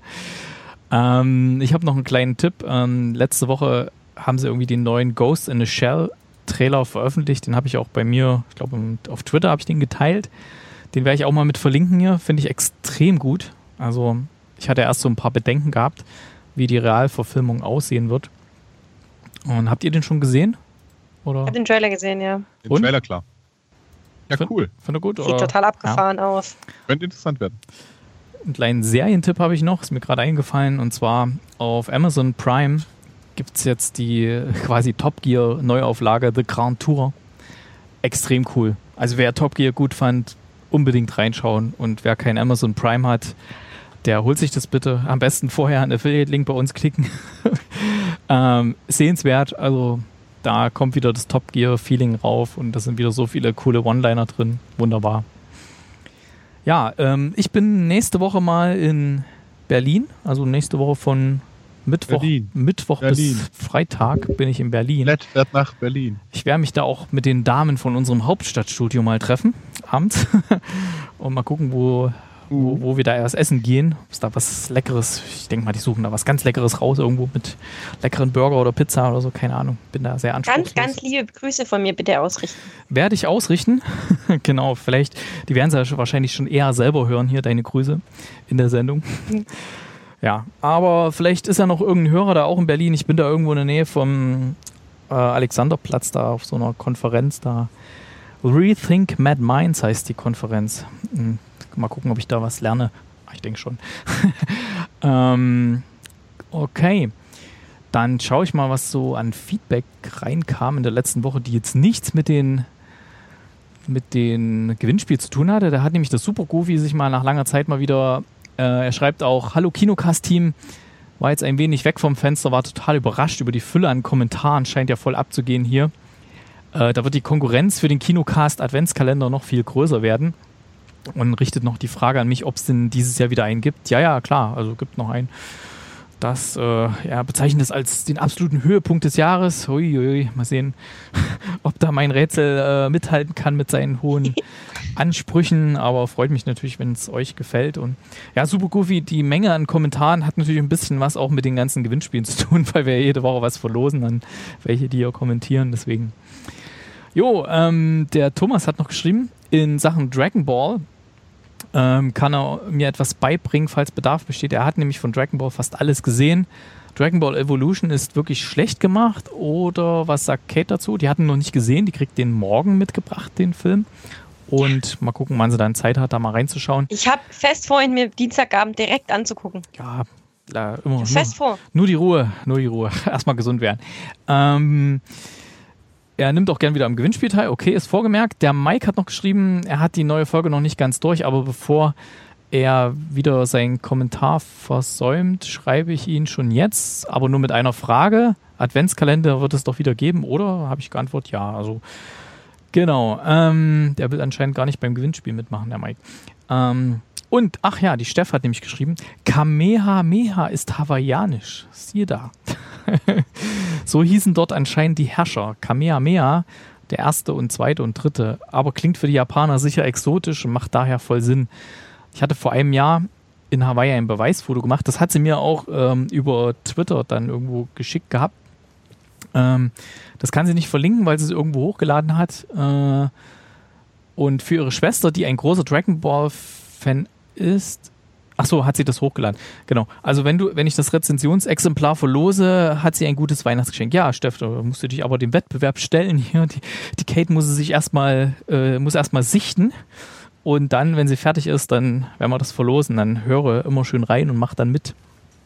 ähm, ich habe noch einen kleinen Tipp. Ähm, letzte Woche haben sie irgendwie den neuen Ghost in a Shell Trailer veröffentlicht. Den habe ich auch bei mir, ich glaube auf Twitter habe ich den geteilt. Den werde ich auch mal mit verlinken hier. Finde ich extrem gut. Also ich hatte erst so ein paar Bedenken gehabt, wie die Realverfilmung aussehen wird. Und habt ihr den schon gesehen? Oder? Ich habe den Trailer gesehen, ja. Den Und? Trailer, klar. Ja, Find, cool. Finde gut. Sieht oder? total abgefahren ja. aus. Könnte interessant werden. Einen kleinen Serientipp habe ich noch, ist mir gerade eingefallen. Und zwar auf Amazon Prime gibt es jetzt die quasi Top Gear Neuauflage The Grand Tour. Extrem cool. Also wer Top Gear gut fand, unbedingt reinschauen. Und wer kein Amazon Prime hat, der holt sich das bitte. Am besten vorher einen Affiliate-Link bei uns klicken. ähm, sehenswert, also da kommt wieder das Top Gear-Feeling rauf und da sind wieder so viele coole One-Liner drin. Wunderbar. Ja, ähm, ich bin nächste Woche mal in Berlin, also nächste Woche von Mittwoch, Berlin. Mittwoch Berlin. bis Freitag bin ich in Berlin. Nett fährt nach Berlin. Ich werde mich da auch mit den Damen von unserem Hauptstadtstudio mal treffen, abends. Und mal gucken, wo, wo, wo wir da erst essen gehen. Ob es da was Leckeres, ich denke mal, die suchen da was ganz Leckeres raus, irgendwo mit leckeren Burger oder Pizza oder so, keine Ahnung. Bin da sehr anspruchslos. Ganz, ganz liebe Grüße von mir bitte ausrichten. Werde ich ausrichten. Genau, vielleicht, die werden es ja wahrscheinlich schon eher selber hören hier, deine Grüße in der Sendung. Mhm. Ja, aber vielleicht ist ja noch irgendein Hörer da auch in Berlin. Ich bin da irgendwo in der Nähe vom äh, Alexanderplatz, da auf so einer Konferenz da. Rethink Mad Minds heißt die Konferenz. Hm, mal gucken, ob ich da was lerne. Ich denke schon. ähm, okay, dann schaue ich mal, was so an Feedback reinkam in der letzten Woche, die jetzt nichts mit den mit den Gewinnspiel zu tun hatte. Da hat nämlich das Super Goofy sich mal nach langer Zeit mal wieder Äh, er schreibt auch, hallo Kinocast-Team, war jetzt ein wenig weg vom Fenster, war total überrascht über die Fülle an Kommentaren, scheint ja voll abzugehen hier. Äh, da wird die Konkurrenz für den Kinocast-Adventskalender noch viel größer werden und richtet noch die Frage an mich, ob es denn dieses Jahr wieder einen gibt. Ja, ja, klar, also gibt noch einen. Das, äh, er bezeichnet es als den absoluten Höhepunkt des Jahres. Uiui, mal sehen, ob da mein Rätsel äh, mithalten kann mit seinen hohen Ansprüchen, aber freut mich natürlich, wenn es euch gefällt. Und ja, Super Goofy, die Menge an Kommentaren hat natürlich ein bisschen was auch mit den ganzen Gewinnspielen zu tun, weil wir jede Woche was verlosen an welche, die hier kommentieren. Deswegen. Jo, ähm, der Thomas hat noch geschrieben, in Sachen Dragon Ball ähm, kann er mir etwas beibringen, falls Bedarf besteht. Er hat nämlich von Dragon Ball fast alles gesehen. Dragon Ball Evolution ist wirklich schlecht gemacht, oder was sagt Kate dazu? Die hatten noch nicht gesehen, die kriegt den morgen mitgebracht, den Film. Und mal gucken, wann sie dann Zeit hat, da mal reinzuschauen. Ich habe fest vor, ihn mir Dienstagabend direkt anzugucken. Ja, klar, immer. Nur, fest vor. Nur die Ruhe, nur die Ruhe. Erstmal gesund werden. Ähm, er nimmt auch gern wieder am Gewinnspiel teil. Okay, ist vorgemerkt. Der Mike hat noch geschrieben, er hat die neue Folge noch nicht ganz durch, aber bevor er wieder seinen Kommentar versäumt, schreibe ich ihn schon jetzt, aber nur mit einer Frage. Adventskalender wird es doch wieder geben, oder? Habe ich geantwortet, ja, also genau. Ähm, der will anscheinend gar nicht beim Gewinnspiel mitmachen, der Mike. Ähm, und, ach ja, die Steff hat nämlich geschrieben, Kamehameha ist hawaiianisch. Siehe da. So hießen dort anscheinend die Herrscher. Kamehameha, der erste und zweite und dritte. Aber klingt für die Japaner sicher exotisch und macht daher voll Sinn. Ich hatte vor einem Jahr in Hawaii ein Beweisfoto gemacht. Das hat sie mir auch ähm, über Twitter dann irgendwo geschickt gehabt. Ähm, das kann sie nicht verlinken, weil sie es irgendwo hochgeladen hat. Äh, und für ihre Schwester, die ein großer Dragon Ball Fan ist, ach so, hat sie das hochgeladen. Genau. Also wenn du, wenn ich das Rezensionsexemplar verlose, hat sie ein gutes Weihnachtsgeschenk. Ja, Steff, da musst du dich aber dem Wettbewerb stellen hier. Die, die Kate muss sich erstmal, äh, muss erstmal sichten. Und dann, wenn sie fertig ist, dann werden wir das verlosen. Dann höre immer schön rein und mach dann mit.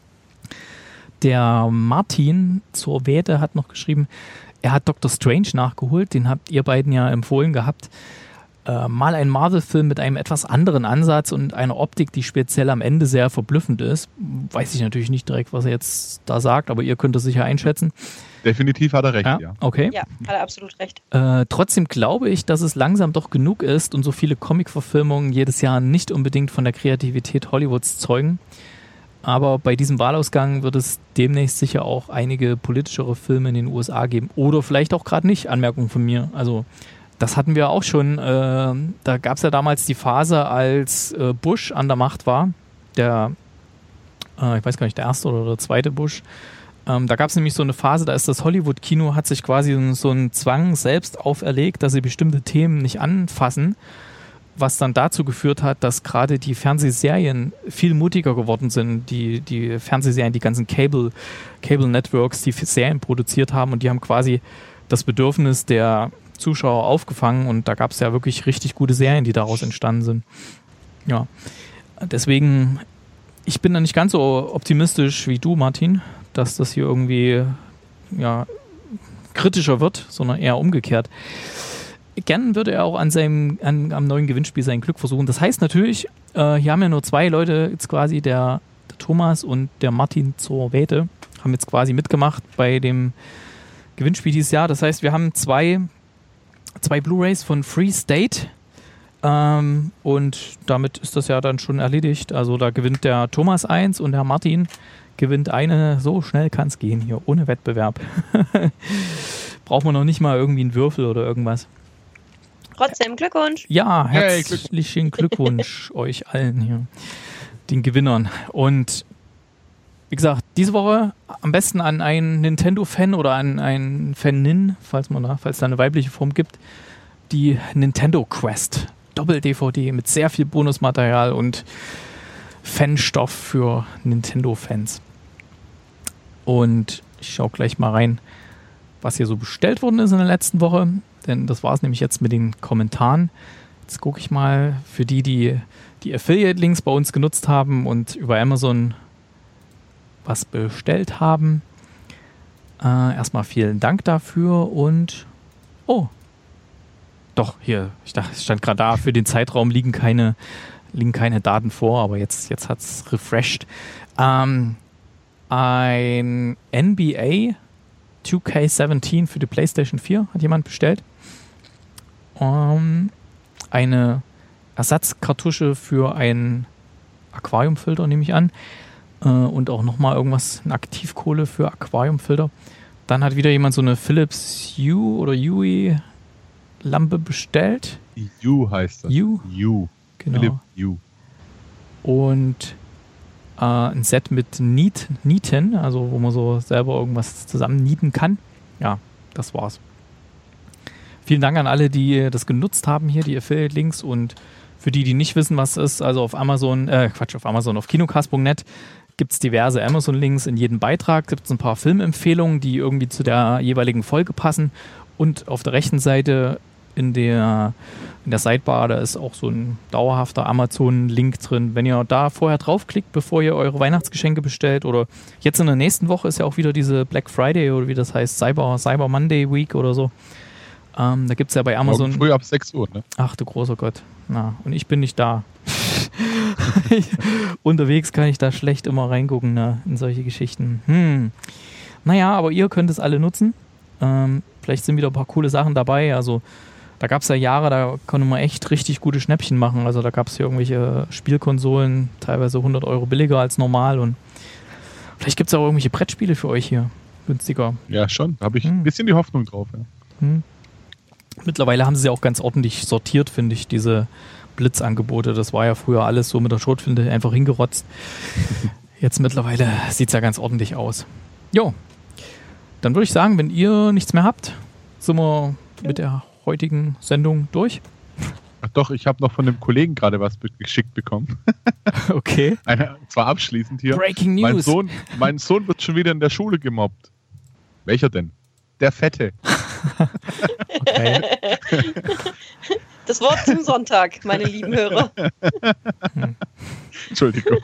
Der Martin zur Wete hat noch geschrieben, er hat Doctor Strange nachgeholt. Den habt ihr beiden ja empfohlen gehabt. Äh, mal ein Marvel-Film mit einem etwas anderen Ansatz und einer Optik, die speziell am Ende sehr verblüffend ist. Weiß ich natürlich nicht direkt, was er jetzt da sagt, aber ihr könnt es sicher einschätzen. Definitiv hat er recht, ja. ja. Okay. Ja, hat er absolut recht. Äh, trotzdem glaube ich, dass es langsam doch genug ist und so viele Comic-Verfilmungen jedes Jahr nicht unbedingt von der Kreativität Hollywoods zeugen. Aber bei diesem Wahlausgang wird es demnächst sicher auch einige politischere Filme in den U S A geben. Oder vielleicht auch gerade nicht, Anmerkung von mir. Also das hatten wir auch schon. Äh, da gab es ja damals die Phase, als äh, Bush an der Macht war. Der, äh, ich weiß gar nicht, der erste oder der zweite Bush. Ähm, da gab es nämlich so eine Phase, da ist das Hollywood-Kino, hat sich quasi so einen Zwang selbst auferlegt, dass sie bestimmte Themen nicht anfassen, was dann dazu geführt hat, dass gerade die Fernsehserien viel mutiger geworden sind. Die, die Fernsehserien, die ganzen Cable, Cable Networks, die Serien produziert haben, und die haben quasi das Bedürfnis der Zuschauer aufgefangen, und da gab es ja wirklich richtig gute Serien, die daraus entstanden sind. Ja, deswegen, ich bin da nicht ganz so optimistisch wie du, Martin, dass das hier irgendwie ja, kritischer wird, sondern eher umgekehrt. gern würde er auch an seinem, an, am neuen Gewinnspiel sein Glück versuchen. Das heißt natürlich, äh, hier haben ja nur zwei Leute jetzt quasi, der, der Thomas und der Martin zur Wete, haben jetzt quasi mitgemacht bei dem Gewinnspiel dieses Jahr. Das heißt, wir haben zwei, zwei Blu-Rays von Free State ähm, und damit ist das ja dann schon erledigt. Also da gewinnt der Thomas eins und der Martin gewinnt eine. So schnell kann es gehen hier, ohne Wettbewerb. Braucht man noch nicht mal irgendwie einen Würfel oder irgendwas. Trotzdem Glückwunsch. Ja, herzlichen Glückwunsch euch allen hier, den Gewinnern. Und wie gesagt, diese Woche am besten an einen Nintendo-Fan oder an einen Fanin, falls man da, falls da eine weibliche Form gibt, die Nintendo Quest Doppel-D V D mit sehr viel Bonusmaterial und Fanstoff für Nintendo-Fans. Und ich schaue gleich mal rein, was hier so bestellt worden ist in der letzten Woche, denn das war es nämlich jetzt mit den Kommentaren. Jetzt gucke ich mal für die, die die Affiliate-Links bei uns genutzt haben und über Amazon was bestellt haben. Äh, erstmal vielen Dank dafür und oh, doch, hier, ich dachte, es stand gerade da, für den Zeitraum liegen keine, liegen keine Daten vor, aber jetzt, jetzt hat es refreshed. Ähm, ein N B A two K seventeen für die PlayStation vier hat jemand bestellt. Um, eine Ersatzkartusche für einen Aquariumfilter, nehme ich an. Uh, und auch nochmal irgendwas, eine Aktivkohle für Aquariumfilter. Dann hat wieder jemand so eine Philips Hue oder Hue Lampe bestellt. Hue heißt das. Hue? Hue. Genau. Philips Hue. Und äh, ein Set mit Niet, Nieten, also wo man so selber irgendwas zusammen nieten kann. Ja, das war's. Vielen Dank an alle, die das genutzt haben hier, die Affiliate-Links, und für die, die nicht wissen, was es ist, also auf Amazon, äh, Quatsch, auf Amazon, auf kinocast punkt net gibt es diverse Amazon-Links in jedem Beitrag, gibt es ein paar Filmempfehlungen, die irgendwie zu der jeweiligen Folge passen, und auf der rechten Seite in der, in der Sidebar, da ist auch so ein dauerhafter Amazon-Link drin. Wenn ihr da vorher draufklickt, bevor ihr eure Weihnachtsgeschenke bestellt, oder jetzt in der nächsten Woche ist ja auch wieder diese Black Friday oder wie das heißt, Cyber, Cyber Monday Week oder so. Ähm, da gibt es ja bei Amazon... Morgen früh ab sechs Uhr, ne? Ach du großer Gott. Na, und ich bin nicht da. Unterwegs kann ich da schlecht immer reingucken, ne, in solche Geschichten. Hm. Naja, aber ihr könnt es alle nutzen. Ähm, vielleicht sind wieder ein paar coole Sachen dabei. Also da gab es ja Jahre, da konnte man echt richtig gute Schnäppchen machen. Also da gab es hier irgendwelche Spielkonsolen, teilweise hundert Euro billiger als normal. Und vielleicht gibt es auch irgendwelche Brettspiele für euch hier, günstiger. Ja, schon. Da habe ich Hm. ein bisschen die Hoffnung drauf. Ja. Hm. Mittlerweile haben sie auch ganz ordentlich sortiert, finde ich, diese Blitzangebote. Das war ja früher alles so mit der Schrotflinte einfach hingerotzt. Jetzt mittlerweile sieht es ja ganz ordentlich aus. Jo, dann würde ich sagen, wenn ihr nichts mehr habt, sind wir mit der heutigen Sendung durch. Ach doch, ich habe noch von dem Kollegen gerade was be- geschickt bekommen. Okay. Eine, zwar abschließend hier. Breaking News. Mein Sohn, mein Sohn wird schon wieder in der Schule gemobbt. Welcher denn? Der Fette. Okay. Das Wort zum Sonntag, meine lieben Hörer. Entschuldigung.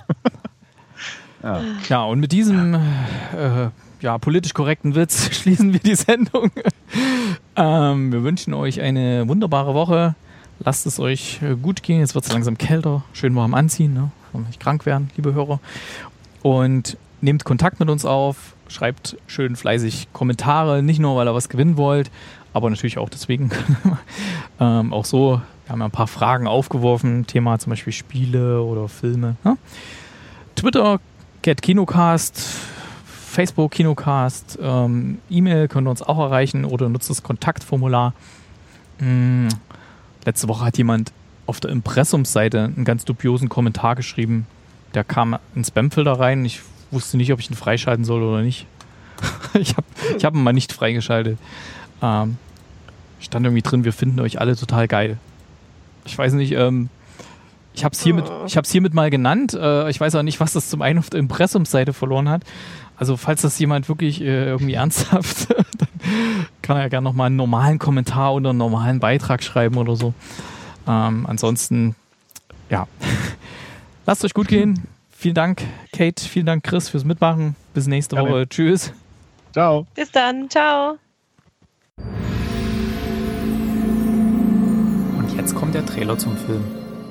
Ja. Ja, und mit diesem äh, ja, politisch korrekten Witz schließen wir die Sendung. ähm, wir wünschen euch eine wunderbare Woche. Lasst es euch äh, gut gehen. Jetzt wird es langsam kälter. Schön warm anziehen, ne? Wollen nicht krank werden, liebe Hörer. Und nehmt Kontakt mit uns auf. Schreibt schön fleißig Kommentare. Nicht nur, weil ihr was gewinnen wollt, aber natürlich auch deswegen. ähm, auch so, wir haben ja ein paar Fragen aufgeworfen. Thema zum Beispiel Spiele oder Filme. Ne? Twitter, Get Kinocast, Facebook Kinocast, ähm, E-Mail könnt ihr uns auch erreichen oder nutzt das Kontaktformular. Hm. Letzte Woche hat jemand auf der Impressumsseite einen ganz dubiosen Kommentar geschrieben. Der kam in Spamfilter rein. Ich wusste nicht, ob ich ihn freischalten soll oder nicht. ich habe ich hab ihn mal nicht freigeschaltet. Ähm, stand irgendwie drin, wir finden euch alle total geil. Ich weiß nicht, ähm, ich habe es hiermit, ich hab's hiermit mal genannt. Äh, ich weiß auch nicht, was das zum einen auf der Impressumsseite verloren hat. Also falls das jemand wirklich äh, irgendwie ernsthaft, dann kann er ja gerne nochmal einen normalen Kommentar oder einen normalen Beitrag schreiben oder so. Ähm, ansonsten, ja, lasst euch gut gehen. Vielen Dank, Kate. Vielen Dank, Chris, fürs Mitmachen. Bis nächste Gerne. Woche. Tschüss. Ciao. Bis dann. Ciao. Jetzt kommt der Trailer zum Film.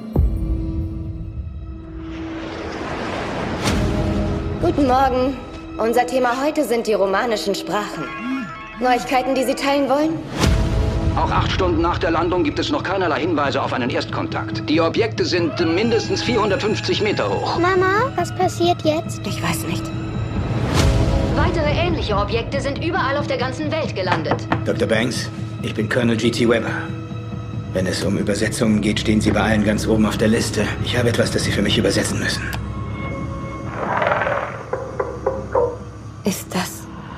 Guten Morgen. Unser Thema heute sind die romanischen Sprachen. Neuigkeiten, die Sie teilen wollen? Auch acht Stunden nach der Landung gibt es noch keinerlei Hinweise auf einen Erstkontakt. Die Objekte sind mindestens vierhundertfünfzig Meter hoch. Mama, was passiert jetzt? Ich weiß nicht. Weitere ähnliche Objekte sind überall auf der ganzen Welt gelandet. Doktor Banks, ich bin Colonel G T Weber. Wenn es um Übersetzungen geht, stehen Sie bei allen ganz oben auf der Liste. Ich habe etwas, das Sie für mich übersetzen müssen. Ist das...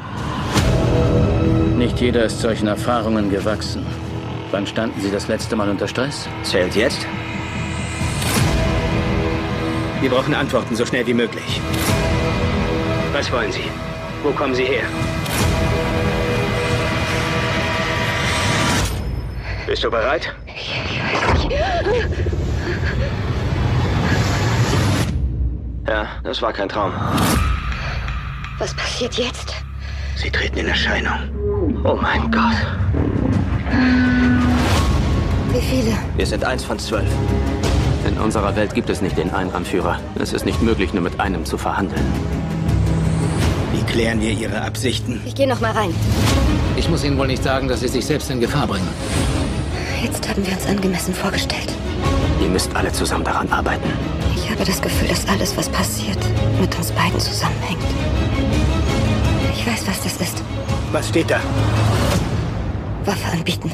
Nicht jeder ist solchen Erfahrungen gewachsen. Wann standen Sie das letzte Mal unter Stress? Zählt jetzt? Wir brauchen Antworten so schnell wie möglich. Was wollen Sie? Wo kommen Sie her? Bist du bereit? Ich, ich weiß nicht. Ja, das war kein Traum. Was passiert jetzt? Sie treten in Erscheinung. Oh mein Gott. Wie viele? Wir sind eins von zwölf. In unserer Welt gibt es nicht den einen Anführer. Es ist nicht möglich, nur mit einem zu verhandeln. Wie klären wir Ihre Absichten? Ich gehe noch mal rein. Ich muss Ihnen wohl nicht sagen, dass Sie sich selbst in Gefahr bringen. Jetzt haben wir uns angemessen vorgestellt. Ihr müsst alle zusammen daran arbeiten. Ich habe das Gefühl, dass alles, was passiert, mit uns beiden zusammenhängt. Ich weiß, was das ist. Was steht da? Waffe anbieten.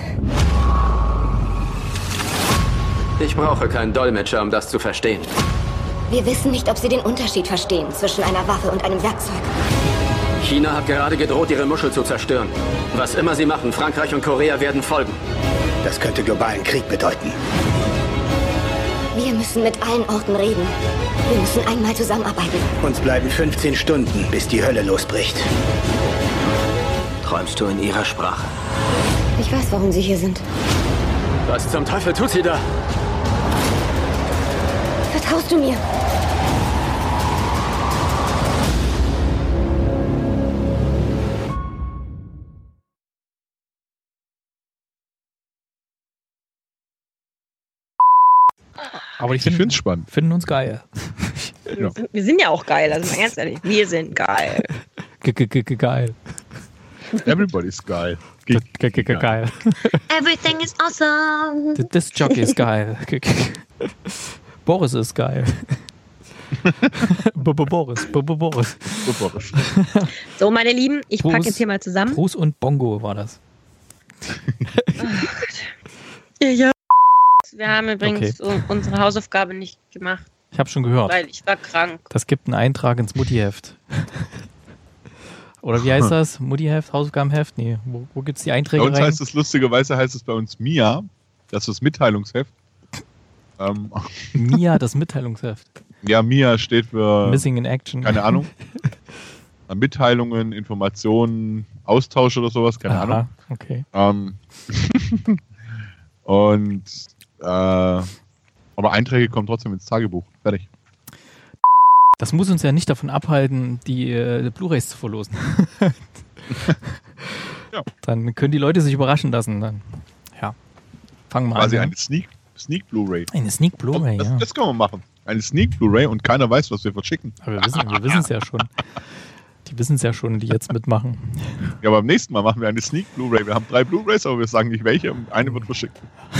Ich brauche keinen Dolmetscher, um das zu verstehen. Wir wissen nicht, ob Sie den Unterschied verstehen zwischen einer Waffe und einem Werkzeug. China hat gerade gedroht, ihre Muschel zu zerstören. Was immer sie machen, Frankreich und Korea werden folgen. Das könnte globalen Krieg bedeuten. Wir müssen mit allen Orten reden. Wir müssen einmal zusammenarbeiten. Uns bleiben fünfzehn Stunden, bis die Hölle losbricht. Träumst du in ihrer Sprache? Ich weiß, warum Sie hier sind. Was zum Teufel tut sie da? Vertraust du mir? Aber ich Ich finde finde es spannend. finden uns geil. Ja. Wir sind ja auch geil, also mal ganz ehrlich, wir sind geil. Ge- ge- ge- ge- Geil. Everybody's geil. Ge- ge- ge- ge- Geil. Everything is awesome. D- Das Jockey ist geil. Ge- ge- Boris ist geil. B- B- Boris. B- B- Boris. Super. So, meine Lieben, ich packe Bruce- jetzt hier mal zusammen. Bruce und Bongo war das. Ja. Wir haben übrigens u- unsere Hausaufgabe nicht gemacht, Ich habe schon gehört. weil ich war krank. Das gibt einen Eintrag ins Muttiheft. Oder wie heißt das? Muttiheft, Hausaufgabenheft? Nee, wo, wo gibt es die Bei Einträge uns rein? heißt es lustigerweise heißt es bei uns Mia. Das ist das Mitteilungsheft. Ähm, Mia, das Mitteilungsheft. ja, Mia steht für, Missing in Action. keine Ahnung, Mitteilungen, Informationen, Austausch oder sowas, keine Aha, Ahnung. okay. Ähm, und äh, aber Einträge kommen trotzdem ins Tagebuch. Fertig. Das muss uns ja nicht davon abhalten, die äh, Blu-rays zu verlosen. Ja. Dann können die Leute sich überraschen lassen. Dann. Ja. Fangen wir Quasi an. eine Sneak, Sneak Blu-ray. Eine Sneak Blu-ray, das, ja. das können wir machen. Eine Sneak Blu-ray und keiner weiß, was wir verschicken. Aber wir wissen wir wissen es ja schon. Die wissen es ja schon, die jetzt mitmachen. Ja, aber beim nächsten Mal machen wir eine Sneak Blu-ray. Wir haben drei Blu-rays, aber wir sagen nicht welche und eine wird verschickt.